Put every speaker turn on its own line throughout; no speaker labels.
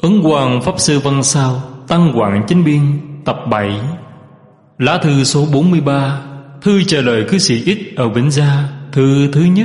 Ấn Quang Pháp Sư Văn Sao, Tăng Quảng Chánh Biên, tập 7. Lá thư số 43. Thư trả lời cư sĩ X ở Vĩnh Gia. Thư thứ nhất.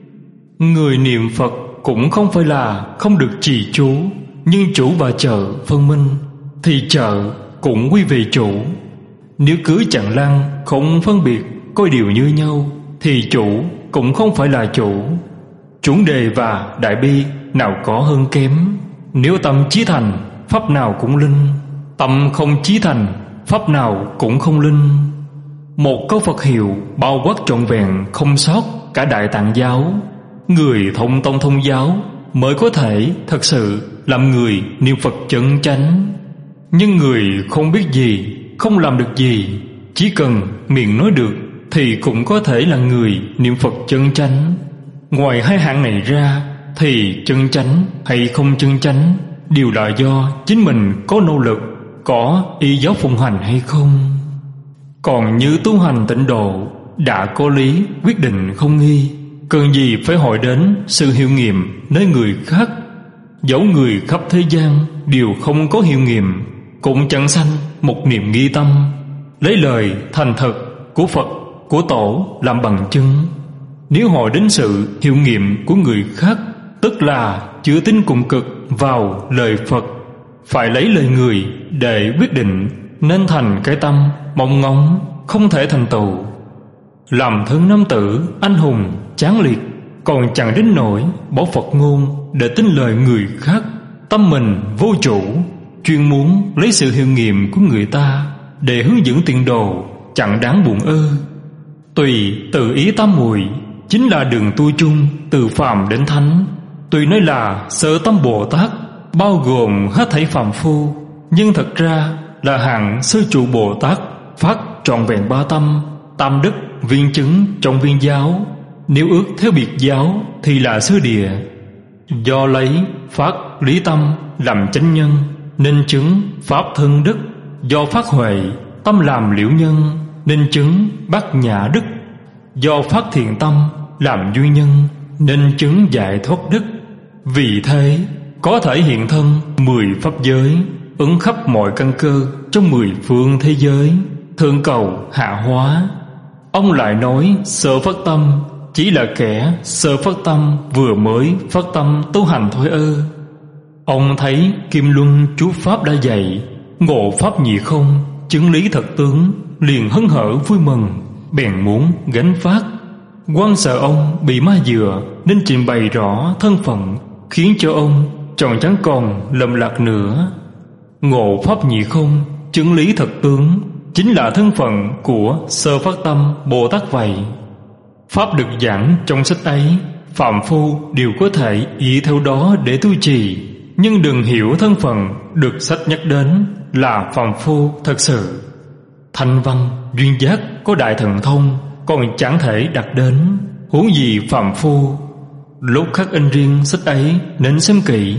Người niệm Phật cũng không phải là không được trì chú, nhưng chủ và trợ phân minh thì trợ cũng quy về chủ. Nếu cứ chặn lăng không phân biệt, coi điều như nhau, thì chủ cũng không phải là chủ. Chuẩn đề và đại bi nào có hơn kém. Nếu tâm chí thành, pháp nào cũng linh. Tâm không chí thành, pháp nào cũng không linh. Một câu Phật hiệu bao quát trọn vẹn không sót cả Đại Tạng giáo. Người thông tông thông giáo mới có thể thật sự làm người niệm Phật chân chánh. Nhưng người không biết gì, không làm được gì, chỉ cần miệng nói được thì cũng có thể là người niệm Phật chân chánh. Ngoài hai hạng này ra thì chân chánh hay không chân chánh đều là do chính mình có nỗ lực, có y giáo phụng hành hay không. Còn như tu hành tịnh độ đã có lý quyết định không nghi, cần gì phải hỏi đến sự hiệu nghiệm nơi người khác. Dẫu người khắp thế gian đều không có hiệu nghiệm, cũng chẳng sanh một niệm nghi tâm, lấy lời thành thật của Phật của Tổ làm bằng chứng. Nếu hỏi đến sự hiệu nghiệm của người khác, tức là chưa tin cùng cực vào lời Phật, phải lấy lời người để quyết định, nên thành cái tâm mong ngóng không thể thành tựu. Làm thân nam tử anh hùng tráng liệt, còn chẳng đến nỗi bỏ Phật ngôn để tin lời người khác. Tâm mình vô chủ, chuyên muốn lấy sự hiệu nghiệm của người ta để hướng dẫn tiền đồ, chẳng đáng buồn ơ. Tùy tự ý tam muội chính là đường tu chung từ phàm đến thánh. Tuy nói là Sở Tâm Bồ Tát bao gồm hết thảy phàm phu, nhưng thật ra là hạng sơ trụ Bồ Tát phát trọn vẹn ba tâm, tam đức viên chứng trong viên giáo. Nếu ước theo biệt giáo thì là sơ địa. Do lấy phát lý tâm làm chánh nhân, nên chứng pháp thân đức. Do phát huệ tâm làm liễu nhân, nên chứng bát nhã đức. Do phát thiện tâm làm duy nhân, nên chứng giải thoát đức. Vì thế có thể hiện thân 10 pháp giới, ứng khắp mọi căn cơ trong 10 phương thế giới, thượng cầu hạ hóa. Ông lại nói sơ phát tâm chỉ là kẻ sơ phát tâm vừa mới phát tâm tu hành thôi ơ. Ông thấy Kim Luân chú pháp đã dạy, ngộ pháp nhị không, chứng lý thật tướng, liền hân hở vui mừng, bèn muốn gánh phát. Quan sợ ông bị ma dựa, nên trình bày rõ thân phận, khiến cho ông tròn chẳng còn lầm lạc nữa. Ngộ pháp nhị không, chứng lý thật tướng chính là thân phận của sơ phát tâm Bồ Tát vậy. Pháp được giảng trong sách ấy, phàm phu đều có thể ý theo đó để tu trì. Nhưng đừng hiểu thân phận được sách nhắc đến là phàm phu thật sự. Thanh văn duyên giác có đại thần thông còn chẳng thể đạt đến, huống gì phàm phu. Lúc khắc in riêng sách ấy nên xem kỹ.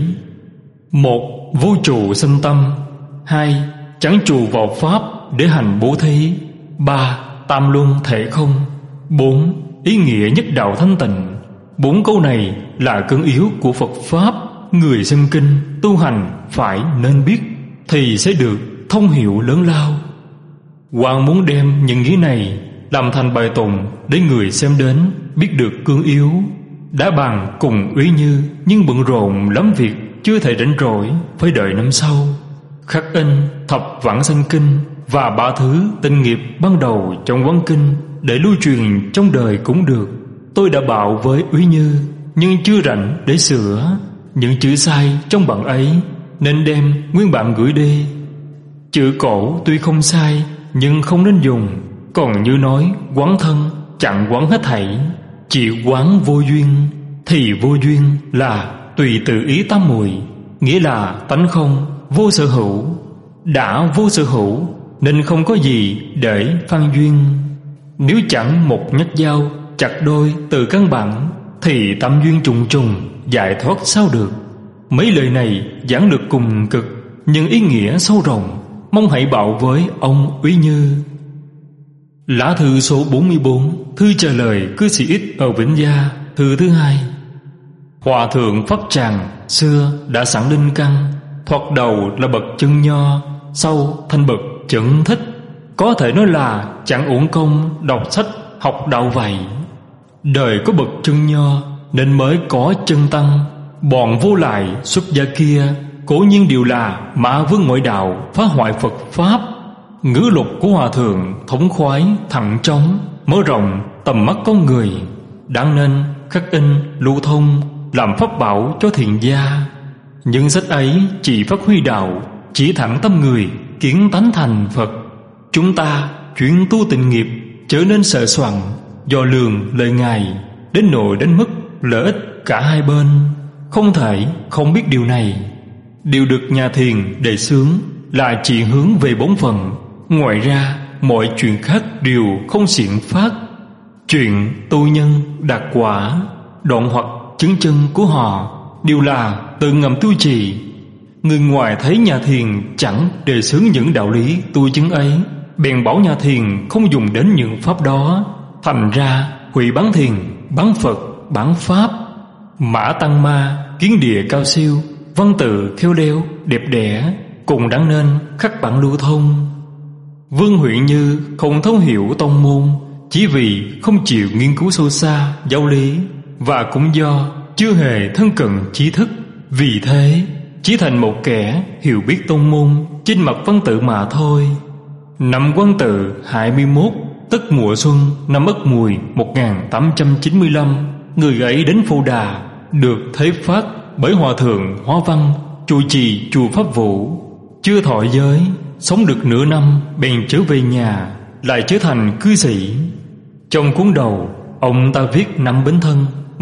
1. Vô trụ sinh tâm. 2. Chẳng trụ vào pháp để hành bố thí. 3. Tam luân thể không. 4. Ý nghĩa nhất đạo thanh tịnh. 4 câu này là cơn yếu của Phật Pháp. Người xem kinh tu hành phải nên biết, thì sẽ được thông hiệu lớn lao. Hoàng muốn đem những nghĩa này làm thành bài tụng để người xem đến biết được cương yếu. Đã bàn cùng Úy Như, nhưng bận rộn lắm việc, chưa thể rảnh rỗi, phải đợi năm sau. Khắc in thập vãng sanh kinh và 3 thứ tinh nghiệp ban đầu trong quán kinh để lưu truyền trong đời cũng được. Tôi đã bảo với Úy Như, nhưng chưa rảnh để sửa những chữ sai trong bản ấy, nên đem nguyên bản gửi đi. Chữ cổ tuy không sai, nhưng không nên dùng. Còn như nói quán thân, chẳng quán hết thảy, chỉ quán vô duyên. Thì vô duyên là tùy tự ý tam muội, nghĩa là tánh không, vô sở hữu. Đã vô sở hữu nên không có gì để phan duyên. Nếu chẳng một nhát dao chặt đôi từ căn bản, thì tâm duyên trùng trùng, giải thoát sao được. Mấy lời này giảng được cùng cực, nhưng ý nghĩa sâu rộng. Mong hãy bảo với ông Úy Như. Lá thư số 44. Thư trả lời cư sĩ X ở Vĩnh Gia. Thư thứ 2. Hòa thượng Pháp Tràng xưa đã sẵn linh căn, thoạt đầu là bậc chân nho, sau thành bậc chân thích. Có thể nói là chẳng uổng công đọc sách học đạo vậy. Đời có bậc chân nho nên mới có chân tăng. Bọn vô lại xuất gia kia cố nhiên đều là mã vương ngoại đạo, phá hoại Phật pháp. Ngữ lục của hòa thượng thống khoái, thẳng trống, mở rộng tầm mắt con người, đáng nên khắc in, lưu thông, làm pháp bảo cho thiện gia. Những sách ấy chỉ phát huy đạo, chỉ thẳng tâm người, kiến tánh thành Phật. Chúng ta chuyên tu tình nghiệp, trở nên sợ soạn, dò lường lời Ngài, đến nỗi đến mức lợi ích cả hai bên. Không thể không biết điều này. Điều được nhà thiền đề xướng là chỉ hướng về bổn phận. Ngoài ra mọi chuyện khác đều không xiển phát. Chuyện tu nhân đạt quả, đoạn hoặc chứng chân của họ đều là tự ngầm tu trì. Người ngoài thấy nhà thiền chẳng đề xướng những đạo lý tu chứng ấy, bèn bảo nhà thiền không dùng đến những pháp đó. Thành ra hủy bán thiền, bán Phật, bán pháp. Mã tăng ma kiến địa cao siêu, văn tự khéo léo đẹp đẽ, cùng đáng nên khắc bản lưu thông. Vương Huệ Như không thấu hiểu tông môn, chỉ vì không chịu nghiên cứu sâu xa giáo lý, và cũng do chưa hề thân cận trí thức, vì thế chỉ thành một kẻ hiểu biết tông môn trên mặt văn tự mà thôi. Năm Quan Tự 21 tức mùa xuân năm Ất Mùi 1895, người ấy đến Phù Đà, được thấy phát bởi hòa thượng Hóa Văn trụ trì chùa Pháp Vũ. Chưa thọ giới, sống được nửa năm bèn trở về nhà, lại trở thành cư sĩ. Trong cuốn đầu, ông ta viết năm Bính Thân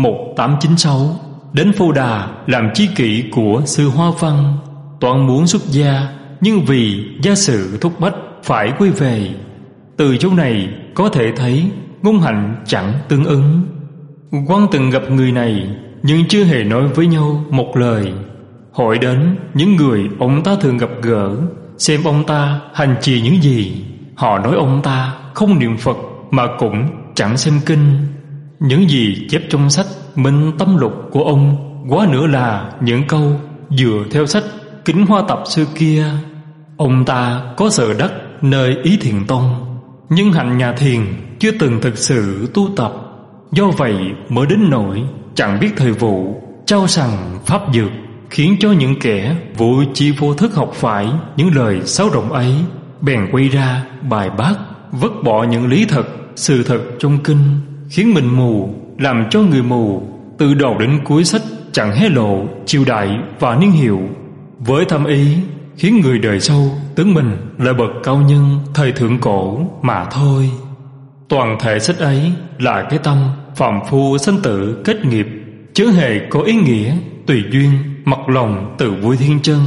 1896 đến Phù Đà làm chi kỷ của sư Hóa Văn. Toán muốn xuất gia, nhưng vì gia sự thúc bách phải quay về. Từ chỗ này có thể thấy ngôn hạnh chẳng tương ứng. Quan từng gặp người này, nhưng chưa hề nói với nhau một lời. Hỏi đến những người ông ta thường gặp gỡ, xem ông ta hành trì những gì. Họ nói ông ta không niệm Phật, mà cũng chẳng xem kinh. Những gì chép trong sách Minh Tâm Lục của ông quá nữa là những câu dựa theo sách Kính Hoa Tập xưa kia. Ông ta có sở đắc nơi Ý Thiền Tông, nhưng hạnh nhà thiền chưa từng thực sự tu tập. Do vậy mới đến nỗi chẳng biết thời vụ, trao sằng pháp dược, khiến cho những kẻ vô chi vô thức học phải những lời sáo rỗng ấy, bèn quay ra bài bác, vứt bỏ những lý thật, sự thật trong kinh, khiến mình mù, làm cho người mù. Từ đầu đến cuối sách chẳng hé lộ triều đại và niên hiệu, với thâm ý khiến người đời sau tưởng mình là bậc cao nhân thời thượng cổ mà thôi. Toàn thể sách ấy là cái tâm phàm phu sanh tử kết nghiệp, chứ hề có ý nghĩa tùy duyên mặc lòng tự vui thiên chân.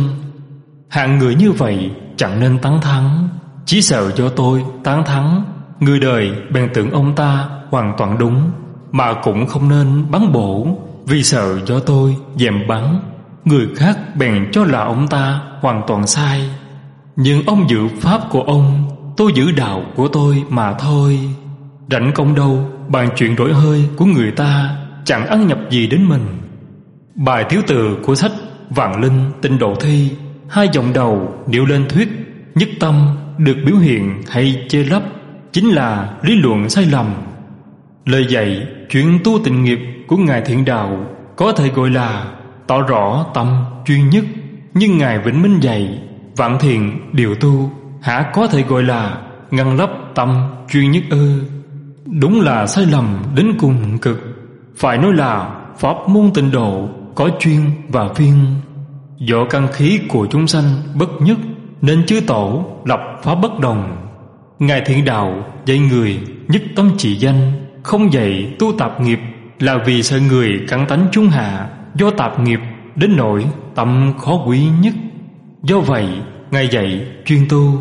Hạng người như vậy chẳng nên tán thắng, chỉ sợ do tôi tán thắng, người đời bèn tưởng ông ta hoàn toàn đúng, mà cũng không nên bắn bổ, vì sợ do tôi dèm bắn, người khác bèn cho là ông ta hoàn toàn sai. Nhưng ông giữ pháp của ông, tôi giữ đạo của tôi mà thôi. Rảnh công đâu bàn chuyện đổi hơi của người ta, chẳng ăn nhập gì đến mình. Bài thiếu từ của sách Vạn Linh Tịnh Độ Thi, hai dòng đầu nêu lên thuyết nhất tâm được biểu hiện hay chê lấp, chính là lý luận sai lầm. Lời dạy chuyện tu tịnh nghiệp của Ngài Thiện Đạo có thể gọi là tỏ rõ tâm chuyên nhất, nhưng Ngài Vĩnh Minh dạy vạn thiện điều tu hả có thể gọi là ngăn lấp tâm chuyên nhất ư? Đúng là sai lầm đến cùng cực. Phải nói là pháp môn tịnh độ có chuyên và viên. Do căn khí của chúng sanh bất nhất, nên chư tổ lập pháp bất đồng. Ngài Thiện Đạo dạy người nhất tâm trị danh, không dạy tu tạp nghiệp, là vì sợ người cắn tánh trung hạ do tạp nghiệp đến nỗi tâm khó quý nhất. Do vậy Ngài dạy chuyên tu.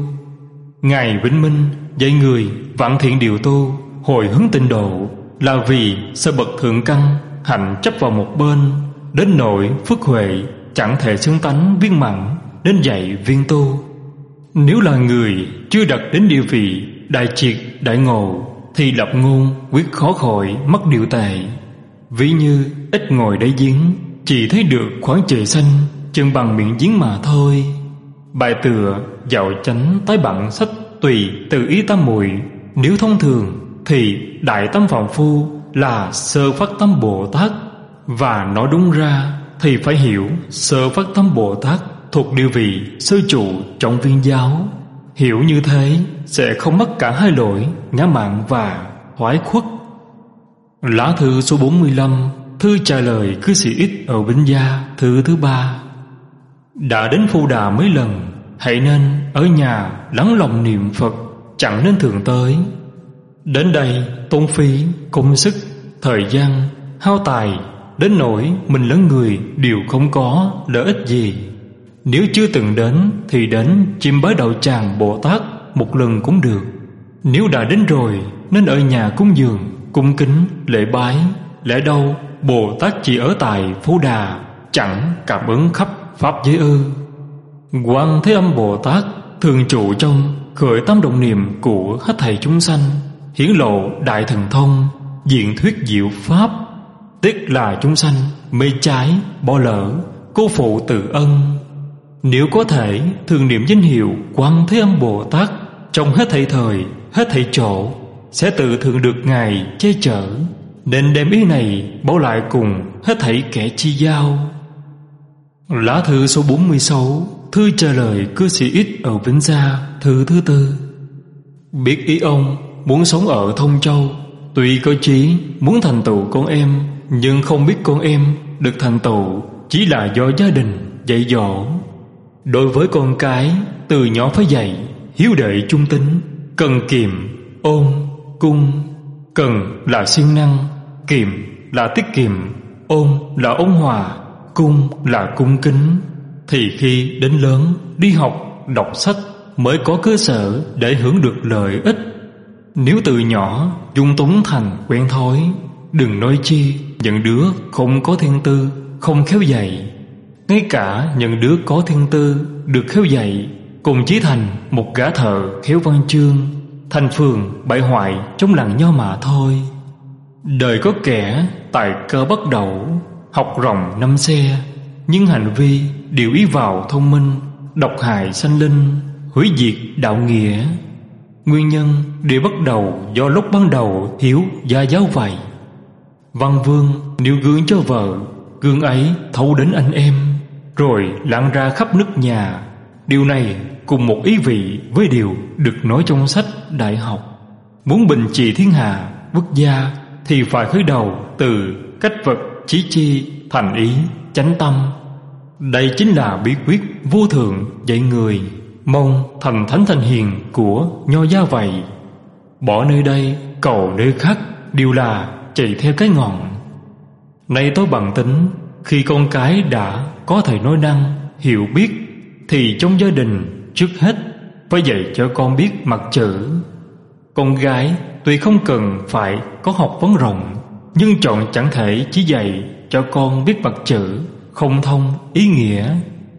Ngài Vĩnh Minh dạy người vạn thiện điều tu, hồi hướng tịnh độ, là vì sợ bậc thượng căn hạnh chấp vào một bên, đến nỗi phước huệ chẳng thể xứng tánh viên mãn, nên dạy viên tu. Nếu là người chưa đạt đến địa vị đại triệt đại ngộ, thì lập ngôn quyết khó khỏi mắc điều tệ. Ví như ít ngồi đáy giếng, chỉ thấy được khoáng trời xanh, chừng bằng miệng giếng mà thôi. Bài tựa Dạo Chánh tái bản sách Tùy từ ý tam muội. Nếu thông thường thì Đại Tâm Phàm Phu là Sơ Phát Tâm Bồ Tát, và nói đúng ra thì phải hiểu Sơ Phát Tâm Bồ Tát thuộc địa vị sơ trụ trong Viên giáo. Hiểu như thế sẽ không mắc cả hai lỗi ngã mạn và thoái khuất. Lá thư số 45, thư trả lời cư sĩ X ở Vĩnh Gia, thư thứ 3. Đã đến Phu Đà mấy lần, hãy nên ở nhà lắng lòng niệm Phật, chẳng nên thường tới. Đến đây tốn phí công sức, thời gian, hao tài, đến nỗi mình lẫn người đều không có lợi ích gì. Nếu chưa từng đến thì đến chiêm bái đạo tràng Bồ Tát một lần cũng được. Nếu đã đến rồi nên ở nhà cúng dường, cung kính, lễ bái. Lẽ đâu Bồ Tát chỉ ở tại Phú Đà, chẳng cảm ứng khắp Pháp giới ư? Quan Thế Âm Bồ Tát thường trụ trong khởi tâm động niệm của hết thảy chúng sanh, hiển lộ đại thần thông, diện thuyết diệu Pháp. Tiếc là chúng sanh mê trái, bỏ lỡ, cô phụ từ ân. Nếu có thể thường niệm danh hiệu Quan Thế Âm Bồ Tát trong hết thảy thời, hết thảy chỗ, sẽ tự thường được Ngài che chở. Nên đem ý này báo lại cùng hết thảy kẻ chi giao. Lá thư số 46, thư trả lời cư sĩ X ở Vĩnh Gia, thư thứ 4. Biết ý ông muốn sống ở Thông Châu, tuy có chí muốn thành tựu con em, nhưng không biết con em được thành tựu chỉ là do gia đình dạy dỗ. Đối với con cái, từ nhỏ phải dạy hiếu đệ trung tín, cần kiệm, ôn, cung. Cần là siêng năng, kiệm là tiết kiệm, ôn là ôn hòa, cung là cung kính. Thì khi đến lớn, đi học, đọc sách mới có cơ sở để hưởng được lợi ích. Nếu từ nhỏ dung túng thành quen thói, đừng nói chi những đứa không có thiên tư, không khéo dạy. Ngay cả những đứa có thiên tư được khéo dạy cùng chí thành một gã thợ khéo văn chương, thành phường bại hoại trong làng nho mà thôi. Đời có kẻ tài cơ bắt đầu, học ròng năm xe, nhưng hành vi đều ý vào thông minh, độc hại sanh linh, hủy diệt đạo nghĩa. Nguyên nhân đều bắt đầu do lúc ban đầu hiếu gia giáo vậy. Văn Vương nếu gương cho vợ, gương ấy thấu đến anh em, rồi lan ra khắp nước nhà. Điều này cùng một ý vị với điều được nói trong sách đại học. Muốn bình trị thiên hạ, quốc gia thì phải khởi đầu từ cách vật chí chi, thành ý, chánh tâm. Đây chính là bí quyết vô thượng dạy người, mong thành thánh thành hiền của nho gia vậy. Bỏ nơi đây cầu nơi khác đều là chạy theo cái ngọn. Nay tôi bằng tính, khi con cái đã có thể nói năng, hiểu biết, thì trong gia đình trước hết phải dạy cho con biết mặt chữ. Con gái tuy không cần phải có học vấn rộng, nhưng chọn chẳng thể chỉ dạy cho con biết mặt chữ không thông ý nghĩa.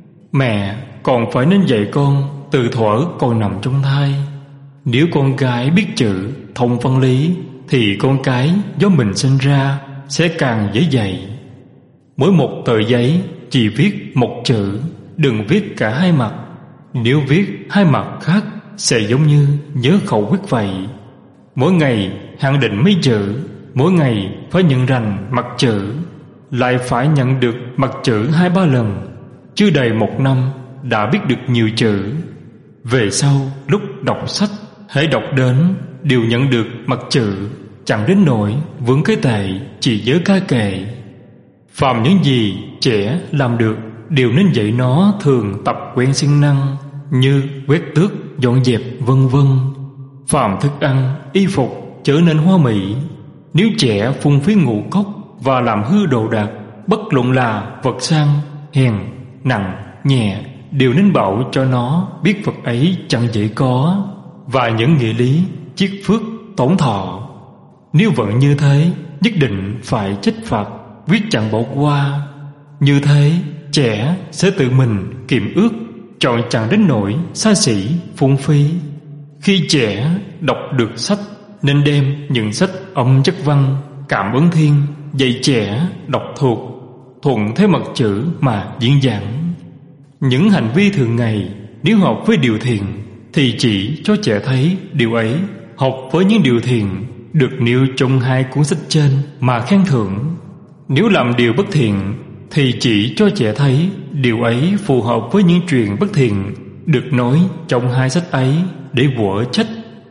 Mẹ còn phải nên dạy con từ thuở còn nằm trong thai. Nếu con gái biết chữ thông văn lý, thì con cái do mình sinh ra sẽ càng dễ dạy. Mỗi một tờ giấy chỉ viết một chữ, đừng viết cả hai mặt. Nếu viết hai mặt khác sẽ giống như nhớ khẩu quyết vậy. Mỗi ngày hạn định mấy chữ, mỗi ngày phải nhận rành mặt chữ, lại phải nhận được mặt chữ 2-3 lần. Chưa đầy 1 năm đã biết được nhiều chữ. Về sau lúc đọc sách, hãy đọc đến đều nhận được mặt chữ, chẳng đến nỗi vướng cái tệ chỉ nhớ ca kệ. Phàm những gì trẻ làm được đều nên dạy nó thường tập quen siêng năng, như quét tước, dọn dẹp vân vân. Phàm thức ăn, y phục trở nên hoa mỹ. Nếu trẻ phung phí ngũ cốc và làm hư đồ đạc, bất luận là vật sang, hèn, nặng, nhẹ, đều nên bảo cho nó biết vật ấy chẳng dễ có, và những nghĩa lý chiết phước tổn thọ. Nếu vẫn như thế, nhất định phải trách phạt, quyết chẳng bỏ qua. Như thế trẻ sẽ tự mình kiệm ước, chọn chẳng đến nỗi xa xỉ phung phí. Khi trẻ đọc được sách, nên đem những sách âm chất văn, cảm ứng thiên dạy trẻ đọc thuộc, thuận theo mặt chữ mà diễn giảng. Những hành vi thường ngày nếu hợp với điều thiện thì chỉ cho trẻ thấy điều ấy hợp với những điều thiện được nêu trong hai cuốn sách trên mà khen thưởng. Nếu làm điều bất thiện thì chỉ cho trẻ thấy điều ấy phù hợp với những chuyện bất thiện được nói trong hai sách ấy để quở trách.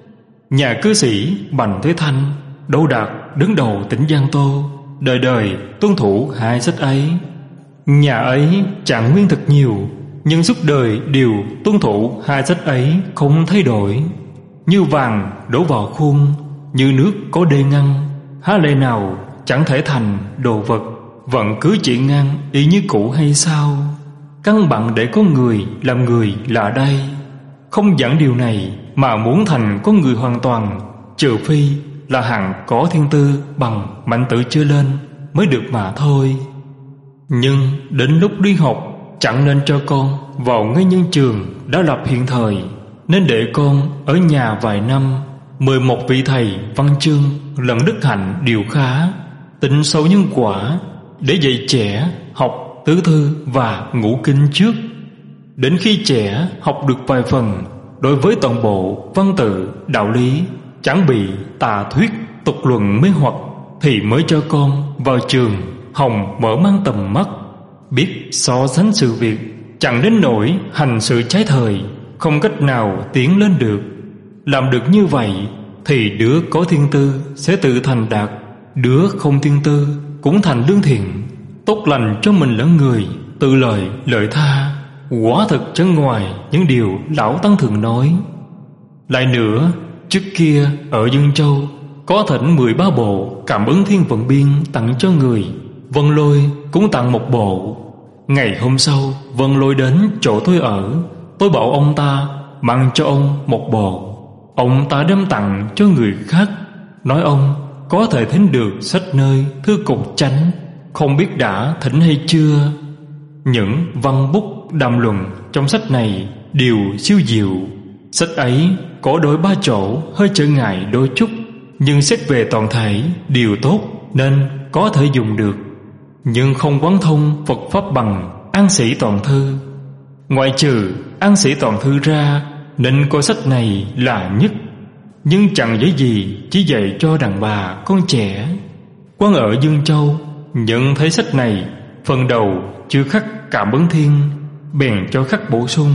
Nhà cư sĩ Bành Thế Thanh, Đỗ Đạt đứng đầu tỉnh Giang Tô, đời đời tuân thủ hai sách ấy. Nhà ấy trạng nguyên thật nhiều, nhưng suốt đời đều tuân thủ hai sách ấy không thay đổi. Như vàng đổ vào khuôn, như nước có đê ngăn, há lẽ nào chẳng thể thành đồ vật, vẫn cứ chỉ ngang y như cũ hay sao? Căn bản để có người làm người là đây. Không giảng điều này mà muốn thành con người hoàn toàn, trừ phi là hạng có thiên tư bằng mạnh tử chưa lên mới được mà thôi. Nhưng đến lúc đi học chẳng nên cho con vào ngay nhân trường đã lập hiện thời, nên để con ở nhà vài năm, mời một vị thầy văn chương lẫn đức hạnh điều khá, tin sâu nhân quả, để dạy trẻ học tứ thư và ngũ kinh trước. Đến khi trẻ học được vài phần, đối với toàn bộ văn tự đạo lý chẳng bị tà thuyết tục luận mê hoặc, thì mới cho con vào trường hồng mở mang tầm mắt, biết so sánh sự việc, chẳng đến nỗi hành sự trái thời, không cách nào tiến lên được. Làm được như vậy thì đứa có thiên tư sẽ tự thành đạt, đứa không thiên tư cũng thành lương thiện, tốt lành cho mình lẫn người, tự lợi tha. Quả thực chân ngoài những điều lão tăng thường nói. Lại nữa, trước kia ở Dương Châu có thỉnh 13 bộ Cảm Ứng Thiên Vận Biên tặng cho người, Vân Lôi cũng tặng một bộ. Ngày hôm sau Vân Lôi đến chỗ tôi ở, tôi bảo ông ta mang cho ông một bộ. Ông ta đem tặng cho người khác, nói ông có thể thính được sách nơi thư cục chánh, không biết đã thỉnh hay chưa. Những văn bút đàm luận trong sách này đều siêu diệu. Sách ấy có đôi ba chỗ hơi trở ngại đôi chút, nhưng xét về toàn thể đều tốt nên có thể dùng được. Nhưng không quán thông Phật Pháp bằng An Sĩ Toàn Thư. Ngoại trừ An Sĩ Toàn Thư ra, nên coi sách này là nhất. Nhưng chẳng dễ gì chỉ dạy cho đàn bà con trẻ. Quan ở Dương Châu nhận thấy sách này phần đầu chưa khắc Cảm Ứng Thiên, bèn cho khắc bổ sung.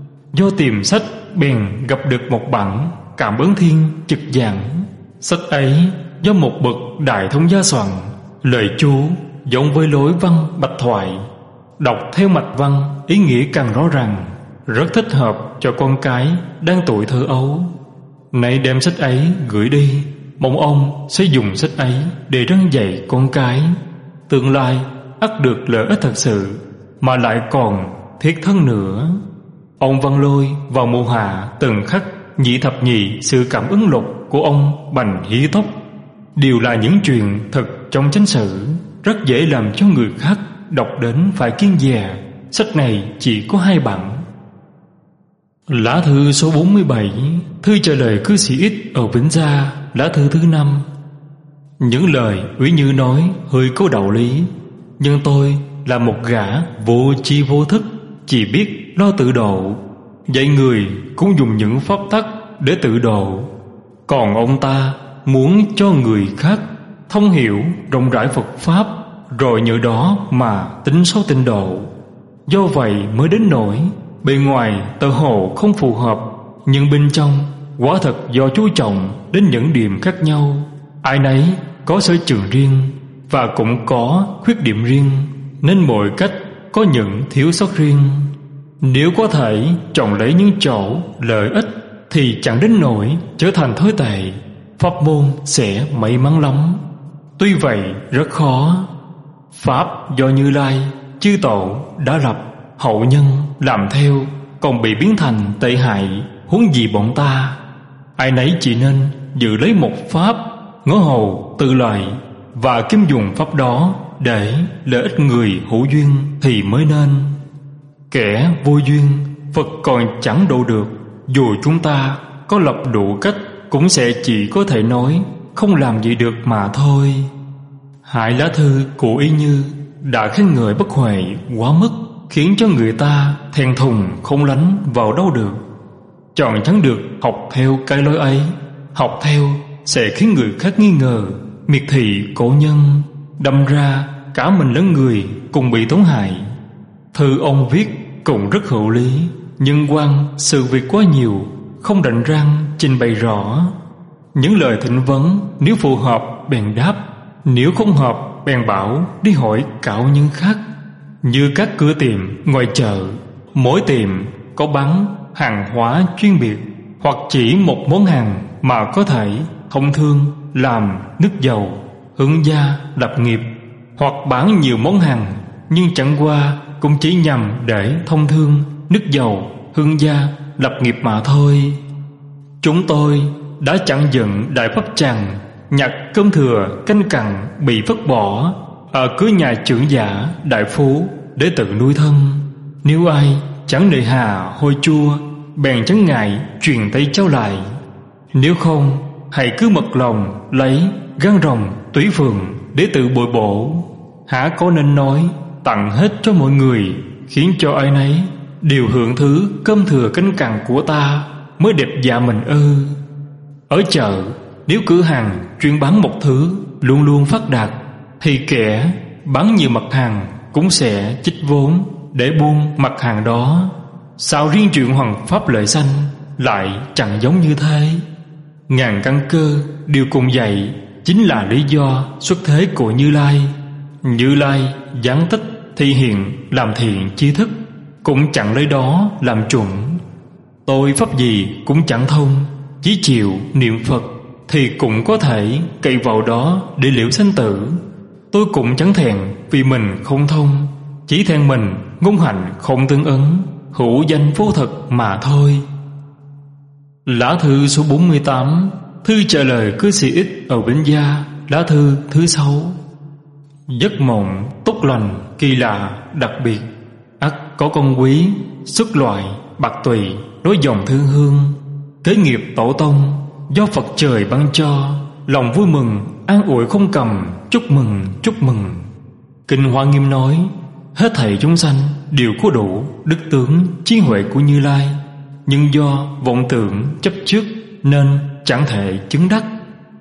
Do tìm sách bèn gặp được một bản Cảm Ứng Thiên trực giảng. Sách ấy do một bậc đại thông gia soạn, lời chú giống với lối văn bạch thoại, đọc theo mạch văn ý nghĩa càng rõ ràng, rất thích hợp cho con cái đang tuổi thơ ấu. Nay đem sách ấy gửi đi, mong ông sẽ dùng sách ấy để răn dạy con cái. Tương lai ắt được lợi ích thật sự, mà lại còn thiết thân nữa. Ông Văn Lôi vào mùa hạ từng khắc nhị thập nhị sự cảm ứng lục của ông Bành Hí Tốc, đều là những chuyện thật trong chánh sử, rất dễ làm cho người khác đọc đến phải kiêng dè. Sách này chỉ có 2 bản. Lá thư số 47, thư trả lời cư sĩ X ở Vĩnh Gia, lá thư thứ 5. Những lời Úy Như nói hơi có đạo lý, nhưng tôi là một gã vô tri vô thức, chỉ biết lo tự độ, dạy người cũng dùng những pháp tắc để tự độ. Còn ông ta muốn cho người khác thông hiểu rộng rãi Phật Pháp, rồi nhờ đó mà tính sâu tịnh độ. Do vậy mới đến nỗi bề ngoài tờ hồ không phù hợp, nhưng bên trong quả thật do chú trọng đến những điểm khác nhau. Ai nấy có sở trường riêng và cũng có khuyết điểm riêng, nên mọi cách có những thiếu sót riêng. Nếu có thể chọn lấy những chỗ lợi ích thì chẳng đến nỗi trở thành thói tệ, pháp môn sẽ may mắn lắm. Tuy vậy rất khó. Pháp do Như Lai chư tổ đã lập, hậu nhân làm theo còn bị biến thành tệ hại, huống gì bọn ta. Ai nấy chỉ nên giữ lấy một pháp, ngó hồ tự lợi, và kiếm dùng pháp đó để lợi ích người hữu duyên thì mới nên. Kẻ vô duyên Phật còn chẳng độ được, dù chúng ta có lập đủ cách cũng sẽ chỉ có thể nói, không làm gì được mà thôi. Hai lá thư của Y Như đã khen ngợi bất huệ quá mức, khiến cho người ta thẹn thùng không lánh vào đâu được. Chọn chẳng được học theo cái lối ấy. Học theo sẽ khiến người khác nghi ngờ, miệt thị cổ nhân, đâm ra cả mình lẫn người cùng bị tổn hại. Thư ông viết cũng rất hữu lý, nhưng quan sự việc quá nhiều, không rành rang trình bày rõ. Những lời thỉnh vấn nếu phù hợp bèn đáp, nếu không hợp bèn bảo đi hỏi cạo nhân khác. Như các cửa tiệm ngoài chợ, mỗi tiệm có bán hàng hóa chuyên biệt, hoặc chỉ một món hàng mà có thể thông thương làm nước dầu, hương gia lập nghiệp, hoặc bán nhiều món hàng nhưng chẳng qua cũng chỉ nhằm để thông thương, nước dầu, hương gia lập nghiệp mà thôi. Chúng tôi đã chẳng dựng đại pháp tràng, nhặt cơm thừa canh cặn bị vứt bỏ ở cửa nhà trưởng giả đại phú để tự nuôi thân. Nếu ai chẳng nề hà hôi chua bèn chẳng ngại truyền tay trao lại. Nếu không hãy cứ mật lòng lấy gan rồng túy phường để tự bồi bổ. Hả có nên nói tặng hết cho mọi người, khiến cho ai nấy đều hưởng thứ cơm thừa canh cặn của ta mới đẹp dạ mình ư? Ở chợ nếu cửa hàng chuyên bán một thứ luôn luôn phát đạt, thì kẻ bán nhiều mặt hàng cũng sẽ chích vốn để buôn mặt hàng đó. Sao riêng chuyện hoằng pháp lợi sanh lại chẳng giống như thế? Ngàn căn cơ đều cùng dạy, chính là lý do xuất thế của Như Lai. Như Lai giáng tích thi hiện làm thiện chi thức, cũng chẳng lấy đó làm chuẩn. Tôi pháp gì cũng chẳng thông, chỉ chịu niệm Phật thì cũng có thể cậy vào đó để liễu sanh tử. Tôi cũng chẳng thèn vì mình không thông, chỉ thèn mình ngôn hành không tương ứng, hữu danh vô thực mà thôi. Lá thư số 48. Thư trả lời cư sĩ X ở Vĩnh Gia. Lá thư thứ 6. Giấc mộng tốt lành kỳ lạ đặc biệt, ắt có con quý xuất loại bạc tùy nối dòng thương hương, kế nghiệp tổ tông do Phật trời ban cho. Lòng vui mừng an ủi không cầm, chúc mừng chúc mừng. Kinh Hoa Nghiêm nói hết thảy chúng sanh đều có đủ đức tướng trí huệ của Như Lai, nhưng do vọng tưởng chấp trước nên chẳng thể chứng đắc.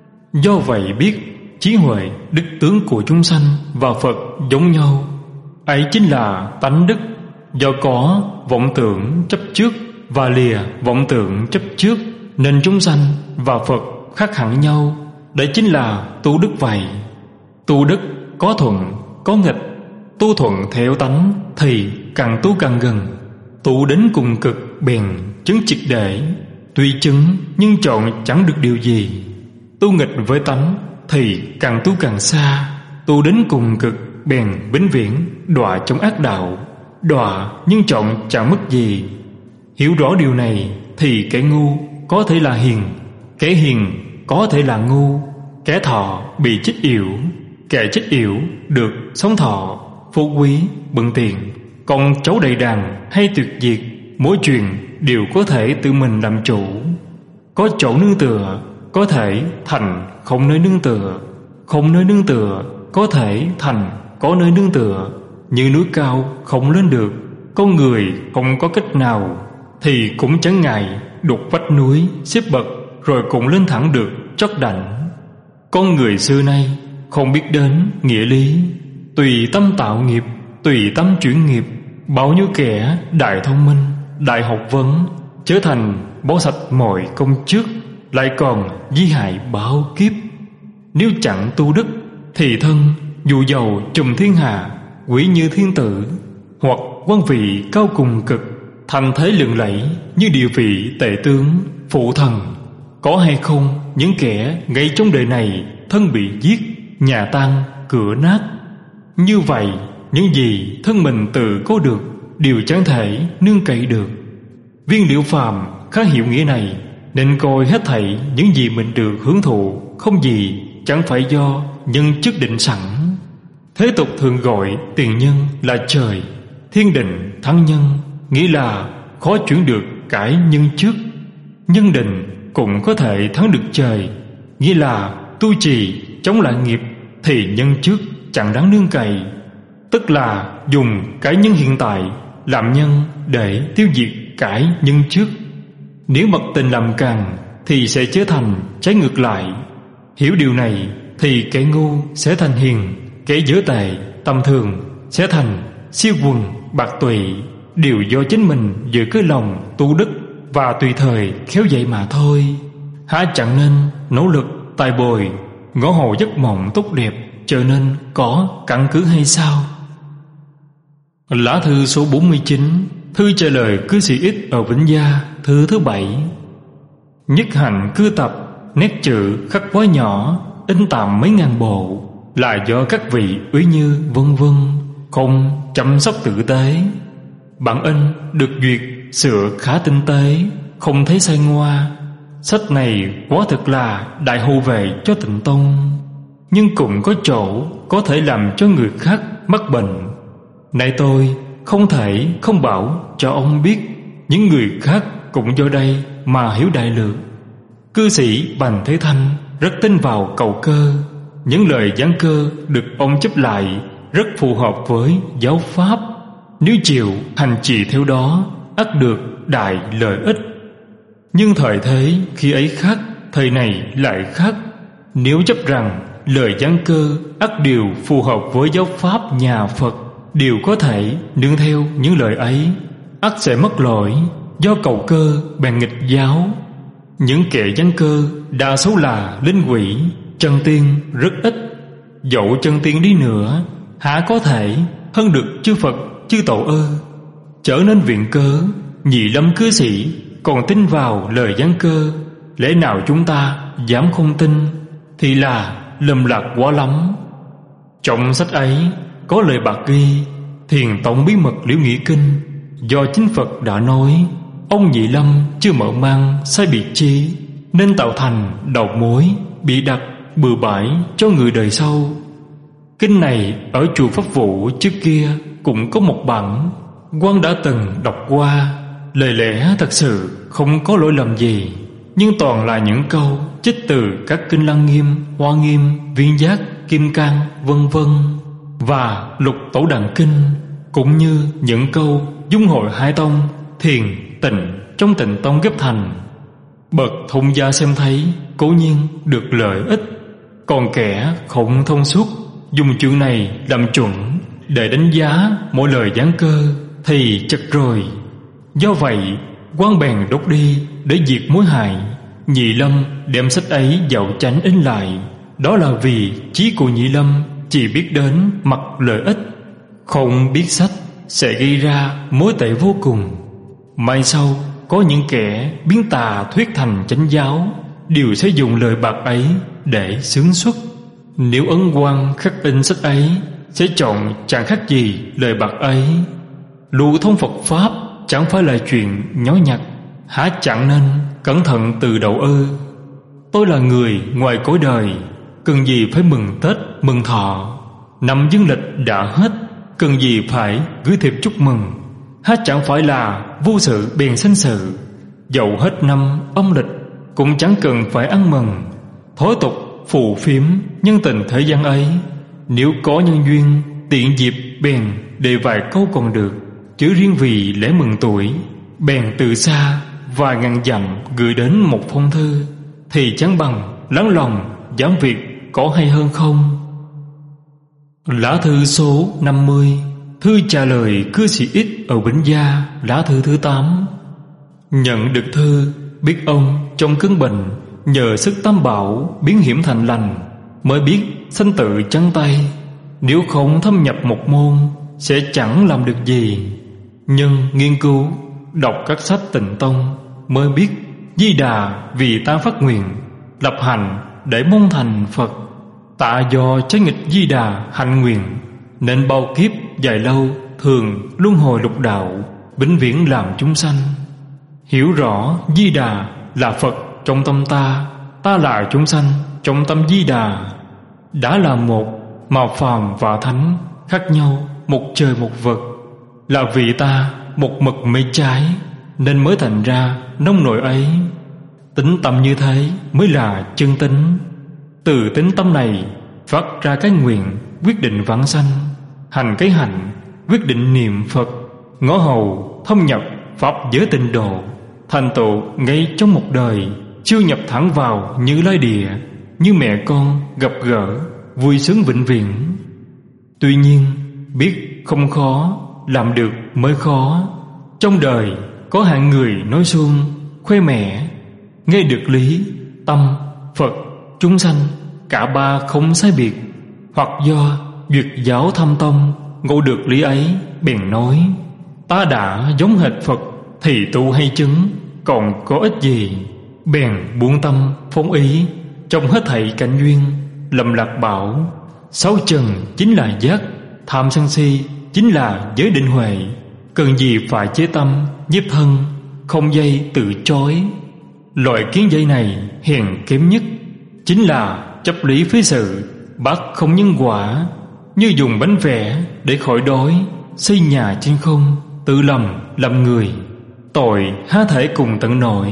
Do vậy biết trí huệ đức tướng của chúng sanh và Phật giống nhau, ấy chính là tánh đức. Do có vọng tưởng chấp trước và lìa vọng tưởng chấp trước nên chúng sanh và Phật khác hẳn nhau. Đấy chính là tu đức vậy. Tu đức có thuận có nghịch. Tu thuận theo tánh thì càng tu càng gần, tu đến cùng cực bèn chứng triệt để. Tuy chứng nhưng chọn chẳng được điều gì. Tu nghịch với tánh thì càng tu càng xa, tu đến cùng cực bèn vĩnh viễn đọa trong ác đạo. Đọa nhưng chọn chẳng mất gì. Hiểu rõ điều này thì kẻ ngu có thể là hiền, kẻ hiền có thể là ngu. Kẻ thọ bị chết yểu, kẻ chết yểu được sống thọ. Phú quý bận tiền, con cháu đầy đàn hay tuyệt diệt, mỗi chuyện đều có thể tự mình làm chủ. Có chỗ nương tựa có thể thành không nơi nương tựa, không nơi nương tựa có thể thành có nơi nương tựa. Như núi cao không lên được, con người không có cách nào thì cũng chẳng ngại đục vách núi xếp bậc rồi cũng lên thẳng được chót đảnh. Con người xưa nay không biết đến nghĩa lý, tùy tâm tạo nghiệp, tùy tâm chuyển nghiệp. Bao nhiêu kẻ đại thông minh, đại học vấn trở thành bỏ sạch mọi công trước, lại còn di hại bao kiếp. Nếu chẳng tu đức thì thân dù giàu trùm thiên hạ, quý như thiên tử, hoặc quan vị cao cùng cực, thành thế lừng lẫy như địa vị tể tướng, phụ thần. Có hay không những kẻ ngay trong đời này thân bị giết, nhà tan, cửa nát? Như vậy những gì thân mình tự có được đều chẳng thể nương cậy được. Viên Liễu Phàm khá hiểu nghĩa này, nên coi hết thảy những gì mình được hưởng thụ không gì chẳng phải do nhân trước định sẵn. Thế tục thường gọi tiền nhân là trời, thiên định thắng nhân, nghĩa là khó chuyển được cải nhân trước. Nhân định cũng có thể thắng được trời, nghĩa là tu trì chống lại nghiệp thì nhân trước chẳng đáng nương cậy. tức là dùng cái nhân hiện tại làm nhân để tiêu diệt cái nhân trước. Nếu bậc tình làm càng thì sẽ trở thành trái ngược lại. Hiểu điều này thì kẻ ngu sẽ thành hiền, kẻ dở tệ, tầm thường sẽ thành siêu quần, bạc tụy. Đều do chính mình giữ cái lòng tu đức và tùy thời khéo dạy mà thôi. Há chẳng nên nỗ lực tài bồi, ngõ hồ giấc mộng tốt đẹp trở nên có căn cứ hay sao? Lá thư số 49, thư trả lời cư sĩ X ở Vĩnh Gia, thư thứ 7. Nhất hạnh cư tập, nét chữ khắc quá nhỏ, in tạm mấy ngàn bộ, là do các vị úy như vân vân không chăm sóc tử tế. Bản in được duyệt sửa khá tinh tế, không thấy sai ngoa. Sách này quá thực là đại hộ vệ cho Tịnh Tông, nhưng cũng có chỗ có thể làm cho người khác mắc bệnh. Này tôi không thể không bảo cho ông biết, những người khác cũng do đây mà hiểu đại lược. Cư sĩ Bành Thế Thanh rất tin vào cầu cơ. Những lời giảng cơ được ông chấp lại rất phù hợp với giáo pháp. Nếu chịu hành trì theo đó, ắt được đại lợi ích. Nhưng thời thế khi ấy khác, thời này lại khác. Nếu chấp rằng lời giảng cơ ắt đều phù hợp với giáo pháp nhà Phật, đều có thể nương theo những lời ấy, ắt sẽ mất lỗi. Do cầu cơ bèn nghịch giáo. Những kẻ giảng cơ đa số là linh quỷ, chân tiên rất ít. Dẫu chân tiên đi nữa, há có thể hơn được chư Phật chư tổ ư? Trở nên viện cớ, Nhị Lâm cư sĩ còn tin vào lời giảng cơ, lẽ nào chúng ta dám không tin? Thì là lầm lạc quá lắm. Trong sách ấy có lời bạc ghi Thiền Tông bí mật Liễu Nghĩa Kinh, do chính Phật đã nói, ông Nhị Lâm chưa mở mang sai biệt chi, nên tạo thành đầu mối bị đặt bừa bãi cho người đời sau. Kinh này ở chùa Pháp Vũ trước kia cũng có một bản, Quan đã từng đọc qua. Lời lẽ thật sự không có lỗi lầm gì, nhưng toàn là những câu trích từ các kinh Lăng Nghiêm, Hoa Nghiêm, Viên Giác, Kim Cang, vân vân, và Lục Tổ Đàn Kinh, cũng như những câu dung hội hai tông thiền tịnh trong Tịnh Tông ghép thành. Bậc thông gia xem thấy cố nhiên được lợi ích, còn kẻ không thông suốt dùng chuyện này làm chuẩn để đánh giá mỗi lời giảng cơ thì chật rồi. Do vậy Quan bèn đốt đi để diệt mối hại. Nhị Lâm đem sách ấy dạo chánh in lại, đó là vì chí của Nhị Lâm chỉ biết đến mặt lợi ích, không biết sách sẽ gây ra mối tệ vô cùng. Mai sau có những kẻ biến tà thuyết thành chánh giáo, đều sẽ dùng lời bạc ấy để xướng xuất. Nếu Ấn Quang khắc in sách ấy, sẽ chọn chẳng khác gì lời bạc ấy. Lưu thông Phật Pháp chẳng phải là chuyện nhỏ nhặt, há chẳng nên cẩn thận từ đầu ư? Tôi là người ngoài cõi đời, cần gì phải mừng Tết mừng Thọ? Năm dương lịch đã hết, cần gì phải gửi thiệp chúc mừng? Há chẳng phải là vô sự bèn sanh sự? Dẫu hết năm âm lịch cũng chẳng cần phải ăn mừng. Thói tục phù phiếm nhân tình thế gian ấy, nếu có nhân duyên tiện dịp bèn để vài câu còn được, chứ riêng vì lễ mừng tuổi bèn từ xa vài ngàn dặm gửi đến một phong thư, thì chẳng bằng lắng lòng giảm việc có hay hơn không? Lá thư số 50, thư trả lời cư sĩ X ở Vĩnh Gia, lá thư thứ 8. Nhận được thư, biết ông trong cơn bệnh nhờ sức tam bảo biến hiểm thành lành, mới biết sanh tử trắng tay. Nếu không thâm nhập một môn sẽ chẳng làm được gì. Nhưng nghiên cứu đọc các sách Tịnh Tông mới biết Di Đà vì ta phát nguyện lập hành để mong thành Phật. Tạ do trái nghịch Di Đà hành nguyện, nên bao kiếp dài lâu thường luân hồi lục đạo, vĩnh viễn làm chúng sanh. Hiểu rõ Di Đà là Phật trong tâm ta, ta là chúng sanh trong tâm Di Đà. Đã là một, mà phàm và thánh khác nhau một trời một vực. Là vì ta một mực mê trái, nên mới thành ra nông nổi ấy. Tính tâm như thế mới là chân tính. Từ tính tâm này phát ra cái nguyện quyết định vãng sanh. hành cái hạnh, quyết định niệm Phật, ngõ hầu thâm nhập pháp giới tịnh độ, thành tựu ngay trong một đời, siêu nhập thẳng vào Như Lai địa, như mẹ con gặp gỡ, vui sướng vĩnh viễn. Tuy nhiên, biết không khó, làm được mới khó. Trong đời có hạng người nói suông, khoe mẽ, nghe được lý, tâm, Phật, chúng sanh cả ba không sai biệt, hoặc do duyệt giáo thâm tông ngộ được lý ấy, bèn nói: ta đã giống hệt Phật thì tu hay chứng, còn có ích gì. Bèn buông tâm phóng ý, trong hết thảy cảnh duyên, lầm lạc bảo: sáu trần chính là giác, tham sân si chính là giới định huệ, cần gì phải chế tâm nhiếp thân, không dây tự chối. Loại kiến dây này hèn kém nhất, chính là chấp lý phế sự, bác không nhân quả, như dùng bánh vẽ để khỏi đói, xây nhà trên không, tự lầm làm người, tội há thể cùng tận nổi.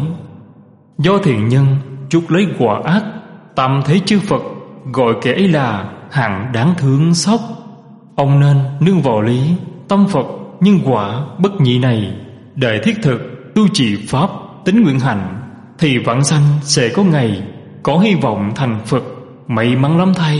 Do thiện nhân chuốc lấy quả ác, tam thế chư Phật gọi kẻ ấy là hạng đáng thương xót. Ông nên nương vào lý, tâm Phật nhân quả bất nhị này, để thiết thực tu trì pháp tín nguyện hành, thì vãng sanh sẽ có ngày có hy vọng thành Phật, may mắn lắm thay.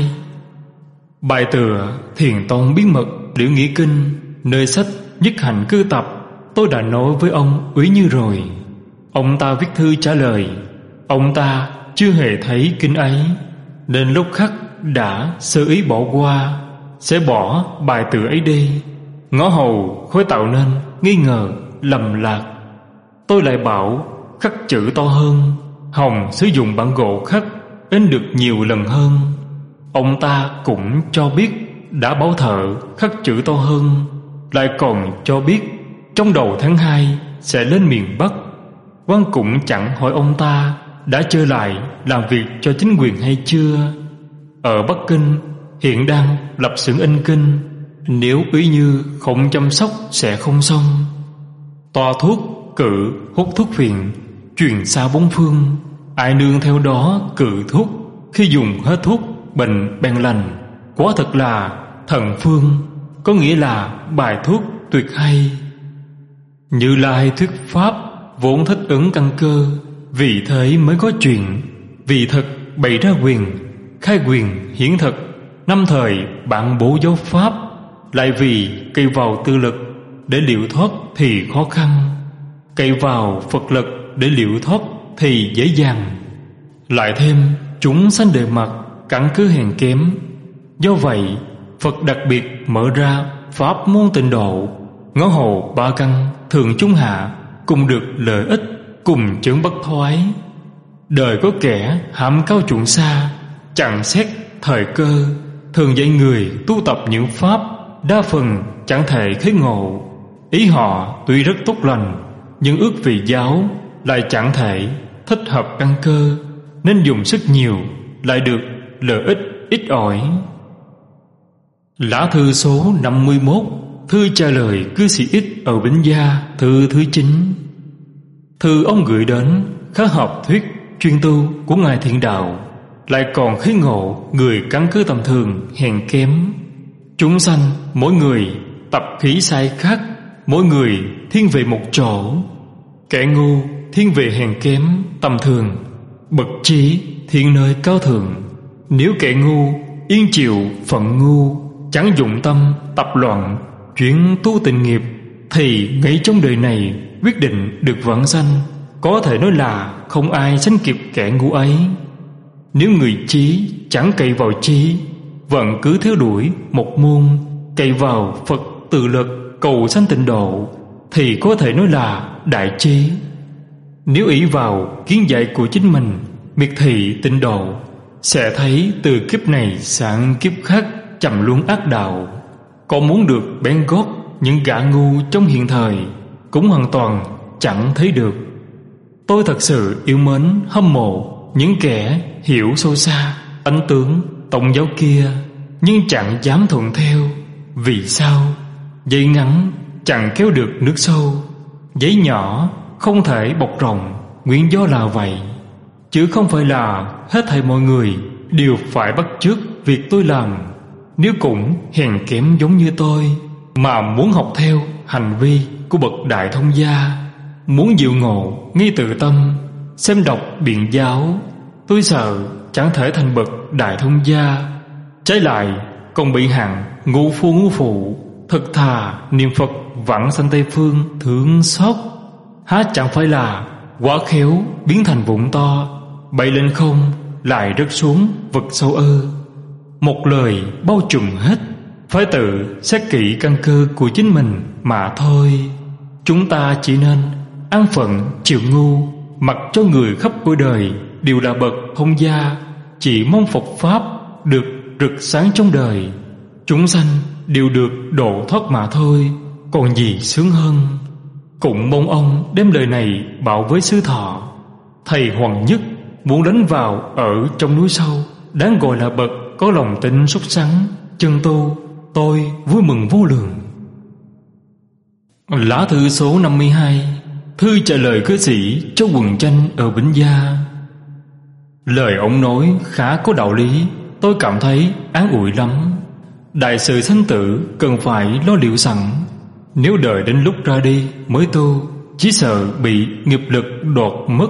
Bài tựa Thiền Tông Bí Mật Liễu Nghĩa Kinh, nơi sách Nhất Hạnh Cư Tập, tôi đã nói với ông Úy Như rồi. Ông ta viết thư trả lời: ông ta chưa hề thấy kinh ấy, nên lúc khắc đã sơ ý bỏ qua, sẽ bỏ bài tựa ấy đi. Ngõ hầu khối tạo nên nghi ngờ lầm lạc. Tôi lại bảo khắc chữ to hơn, hồng sử dụng bản gỗ khắc in được nhiều lần hơn. Ông ta cũng cho biết đã bảo thợ khắc chữ to hơn, lại còn cho biết trong đầu tháng 2 sẽ lên miền Bắc. Quan cũng chẳng hỏi ông ta đã trở lại làm việc cho chính quyền hay chưa. Ở Bắc Kinh hiện đang lập xưởng in kinh, nếu Úy Như không chăm sóc sẽ không xong. Toa thuốc cự hút thuốc phiện, truyền xa bốn phương, ai nương theo đó cự thuốc, khi dùng hết thuốc bệnh bèn lành. Quả thật là thần phương, có nghĩa là bài thuốc tuyệt hay. Như Lai thuyết pháp vốn thích ứng căn cơ, vì thế mới có chuyện. Vì thật bày ra quyền, khai quyền hiển thực, năm thời bạn bố giáo pháp, lại vì cây vào tư lực để liễu thoát thì khó khăn, cây vào Phật lực để liễu thoát thì dễ dàng. Lại thêm chúng sanh đời mặt căn cứ hèn kém. Do vậy Phật đặc biệt mở ra pháp môn tịnh độ, ngõ hầu ba căn thường trung hạ, cùng được lợi ích, cùng chướng bất thoái. Đời có kẻ hãm cao chuộng xa, chẳng xét thời cơ, thường dạy người tu tập những pháp đa phần chẳng thể khế ngộ. Ý họ tuy rất tốt lành, nhưng ước vì giáo lại chẳng thể thích hợp căn cơ, nên dùng sức nhiều lại được lợi ích ít ỏi. Lá thư số 51, thư trả lời cư sĩ X ở Vĩnh Gia, thư thứ 9. Thư ông gửi đến khá hợp thuyết chuyên tu của Ngài Thiện Đạo, lại còn khế ngộ người căn cứ tầm thường hèn kém. Chúng sanh mỗi người tập khí sai khác, mỗi người thiên về một chỗ. Kẻ ngu thiên về hèn kém tầm thường, bậc trí thiên nơi cao thượng. Nếu kẻ ngu yên chịu phận ngu, chẳng dụng tâm tập loạn chuyển tu tịnh nghiệp, thì ngay trong đời này quyết định được vãng sanh. Có thể nói là không ai sánh kịp kẻ ngu ấy. Nếu người trí chẳng cậy vào trí, vẫn cứ theo đuổi một môn, cậy vào Phật tự lực cầu sanh tịnh độ, thì có thể nói là đại trí. Nếu ỷ vào kiến giải của chính mình miệt thị tịnh độ, sẽ thấy từ kiếp này sang kiếp khác chầm luôn ác đạo. Có muốn được bén gót những gã ngu trong hiện thời, cũng hoàn toàn chẳng thấy được. Tôi thật sự yêu mến hâm mộ những kẻ hiểu sâu xa ấn tướng tổng giáo kia, nhưng chẳng dám thuận theo. Vì sao? Dây ngắn chẳng kéo được nước sâu, giấy nhỏ không thể bọc rộng. Nguyên do là vậy, chứ không phải là hết thảy mọi người đều phải bắt chước việc tôi làm. nếu cũng hèn kém giống như tôi, mà muốn học theo hành vi của bậc đại thông gia, muốn diệu ngộ ngay tự tâm, xem đọc biện giáo, tôi sợ chẳng thể thành bậc đại thông gia. Trái lại còn bị hạng ngũ phụ, thật thà niệm Phật vãng sanh Tây phương thương xót, há chẳng phải là quá khéo biến thành vụn to, bay lên không lại rớt xuống vực sâu ư? Một lời bao trùm hết, phải tự xét kỹ căn cơ của chính mình mà thôi. Chúng ta chỉ nên an phận chịu ngu, mặc cho người khắp cõi đời đều là bậc thông gia, chỉ mong Phật pháp được rực sáng trong đời, chúng sanh đều được độ thoát mà thôi, còn gì sướng hơn. Cũng mong ông đem lời này bảo với sư thọ. Thầy Hoàng Nhất muốn đánh vào ở trong núi sâu, đáng gọi là bậc có lòng tin sốt sắng, chân tu, tôi vui mừng vô lượng. Lá thư số 52, thư trả lời cư sĩ cho Quần Chanh ở Vĩnh Gia. Lời ông nói khá có đạo lý, tôi cảm thấy an ủi lắm. Đại sự sanh tử cần phải lo liệu sẵn, nếu đợi đến lúc ra đi mới tu, chỉ sợ bị nghiệp lực đoạt mất,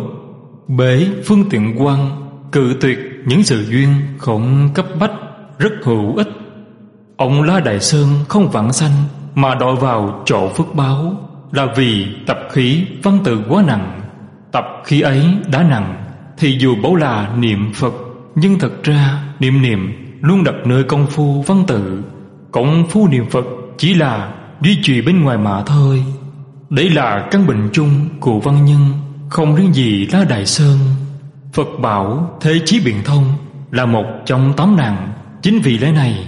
bế phương tiện quan, cự tuyệt những sự duyên không cấp bách, rất hữu ích. Ông La Đại Sơn không vãng sanh mà đòi vào chỗ phước báo, là vì tập khí văn tự quá nặng. Tập khí ấy đã nặng thì dù bảo là niệm Phật, nhưng thật ra niệm luôn đặt nơi công phu văn tự. Công phu niệm Phật chỉ là duy trì bên ngoài mà thôi. Đấy là căn bệnh chung của văn nhân, không riêng gì La Đại Sơn. Phật bảo thế chí biện thông là một trong 8 nạn. Chính vì lẽ này,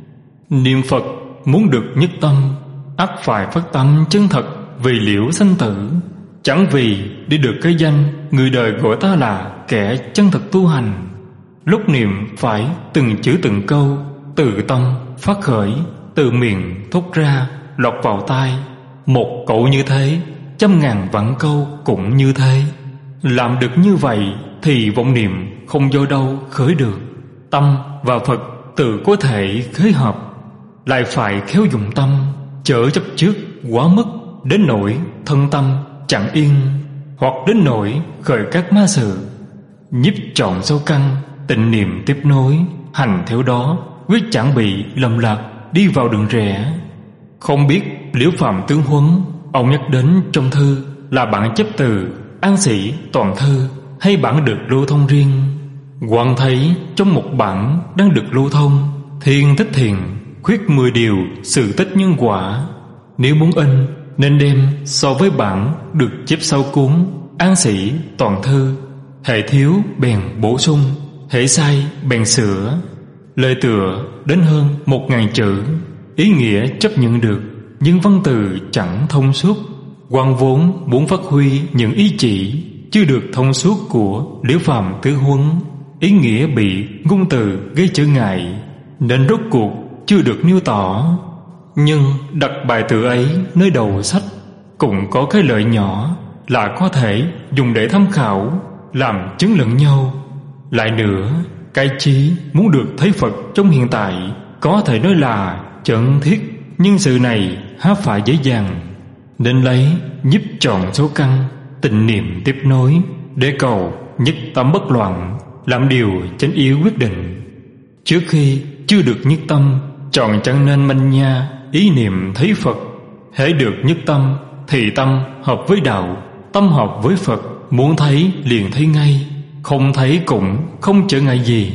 niệm Phật muốn được nhất tâm, ắt phải phát tâm chân thật vì liễu sanh tử, chẳng vì để được cái danh người đời gọi ta là kẻ chân thật tu hành. Lúc niệm phải từng chữ từng câu từ tâm phát khởi, từ miệng thốt ra, lọt vào tai. Một câu như thế, 100.000 vạn câu cũng như thế. Làm được như vậy thì vọng niệm không do đâu khởi được. Tâm và Phật tự có thể khế hợp, lại phải khéo dùng tâm, chớ chấp trước quá mức đến nỗi thân tâm chẳng yên, hoặc đến nỗi khởi các ma sự. Nhiếp trọn sâu căn, tịnh niệm tiếp nối, hành theo đó, quyết chẳng bị lầm lạc đi vào đường rẽ. Không biết Liễu Phạm Tướng Huấn ông nhắc đến trong thư là bản chấp từ An Sĩ toàn thư, hay bản được lưu thông riêng. Quan thấy trong một bản đang được lưu thông, Thiên Thích Thiền khuyết 10 điều sự tích nhân quả. Nếu muốn in nên đem so với bản được chép sau cuốn An Sĩ toàn thư, hệ thiếu bèn bổ sung, hệ sai bèn sửa. Lời tựa đến hơn 1.000 chữ, ý nghĩa chấp nhận được, nhưng văn từ chẳng thông suốt. Quan vốn muốn phát huy những ý chỉ chưa được thông suốt của Liễu Phạm Tướng Huấn, ý nghĩa bị ngôn từ gây trở ngại, nên rốt cuộc chưa được nêu tỏ. Nhưng đặt bài tựa ấy nơi đầu sách cũng có cái lợi nhỏ là có thể dùng để tham khảo, làm chứng lẫn nhau. Lại nữa, cái chí muốn được thấy Phật trong hiện tại có thể nói là chân thiết, nhưng sự này há phải dễ dàng, nên lấy nhiếp trọn số căn, tịnh niệm tiếp nối để cầu nhất tâm bất loạn, làm điều chánh yếu quyết định. Trước khi chưa được nhất tâm, chọn chẳng nên manh nha ý niệm thấy Phật. Hễ được nhất tâm thì tâm hợp với đạo, tâm hợp với Phật, muốn thấy liền thấy ngay, không thấy cũng không trở ngại gì.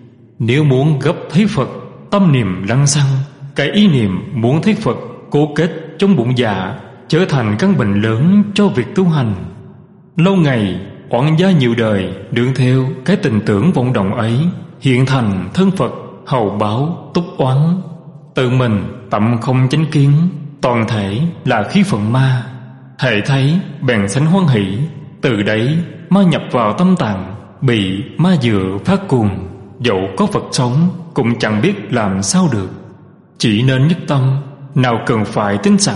Nếu muốn gấp thấy Phật, tâm niệm lăng xăng, cái ý niệm muốn thấy Phật cố kết trong bụng dạ, trở thành căn bệnh lớn cho việc tu hành. Lâu ngày oán gia nhiều đời đương theo cái tình tưởng vọng động ấy, hiện thành thân Phật hầu báo túc oán. Tự mình tâm không chánh kiến, toàn thể là khí phận ma. Hệ thấy bèn sánh hoan hỷ, từ đấy ma nhập vào tâm tạng, bị ma dựa phát cuồng. Dẫu có Phật sống cũng chẳng biết làm sao được. Chỉ nên nhất tâm, nào cần phải tính sẵn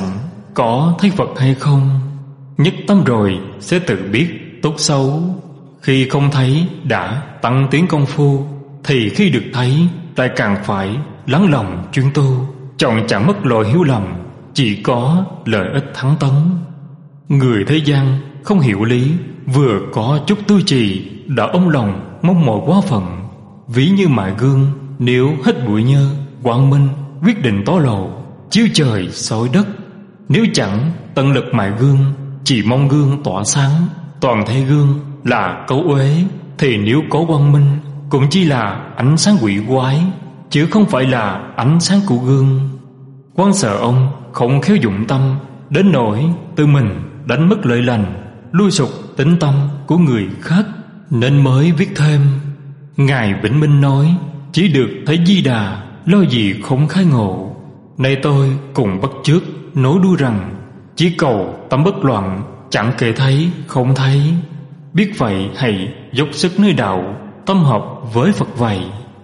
có thấy Phật hay không. Nhất tâm rồi sẽ tự biết tốt xấu. Khi không thấy đã tăng tiến công phu, thì khi được thấy lại càng phải lắng lòng chuyên tu, chọn chẳng mất loại hiếu lòng, chỉ có lợi ích thắng tấn. Người thế gian không hiểu lý, vừa có chút tư trì đã ôm lòng mong mỏi quá phận. Ví như mài gương, nếu hết bụi nhơ, quang minh quyết định tỏ lộ, chiếu trời soi đất. Nếu chẳng tận lực mài gương, chỉ mong gương tỏa sáng, toàn thấy gương là cấu uế, thì nếu có quang minh cũng chỉ là ánh sáng quỷ quái, chứ không phải là ánh sáng của gương. Quan sợ ông không khéo dụng tâm, đến nỗi tự mình đánh mất lợi lành, lui sụp tính tâm của người khác, nên mới viết thêm. Ngài Vĩnh Minh nói, chỉ được thấy Di Đà, lo gì không khai ngộ. Nay tôi cùng bắt chước nối đuôi rằng, chỉ cầu tâm bất loạn, chẳng kể thấy không thấy. Biết vậy hãy dốc sức nơi đạo, tâm hợp với Phật vậy.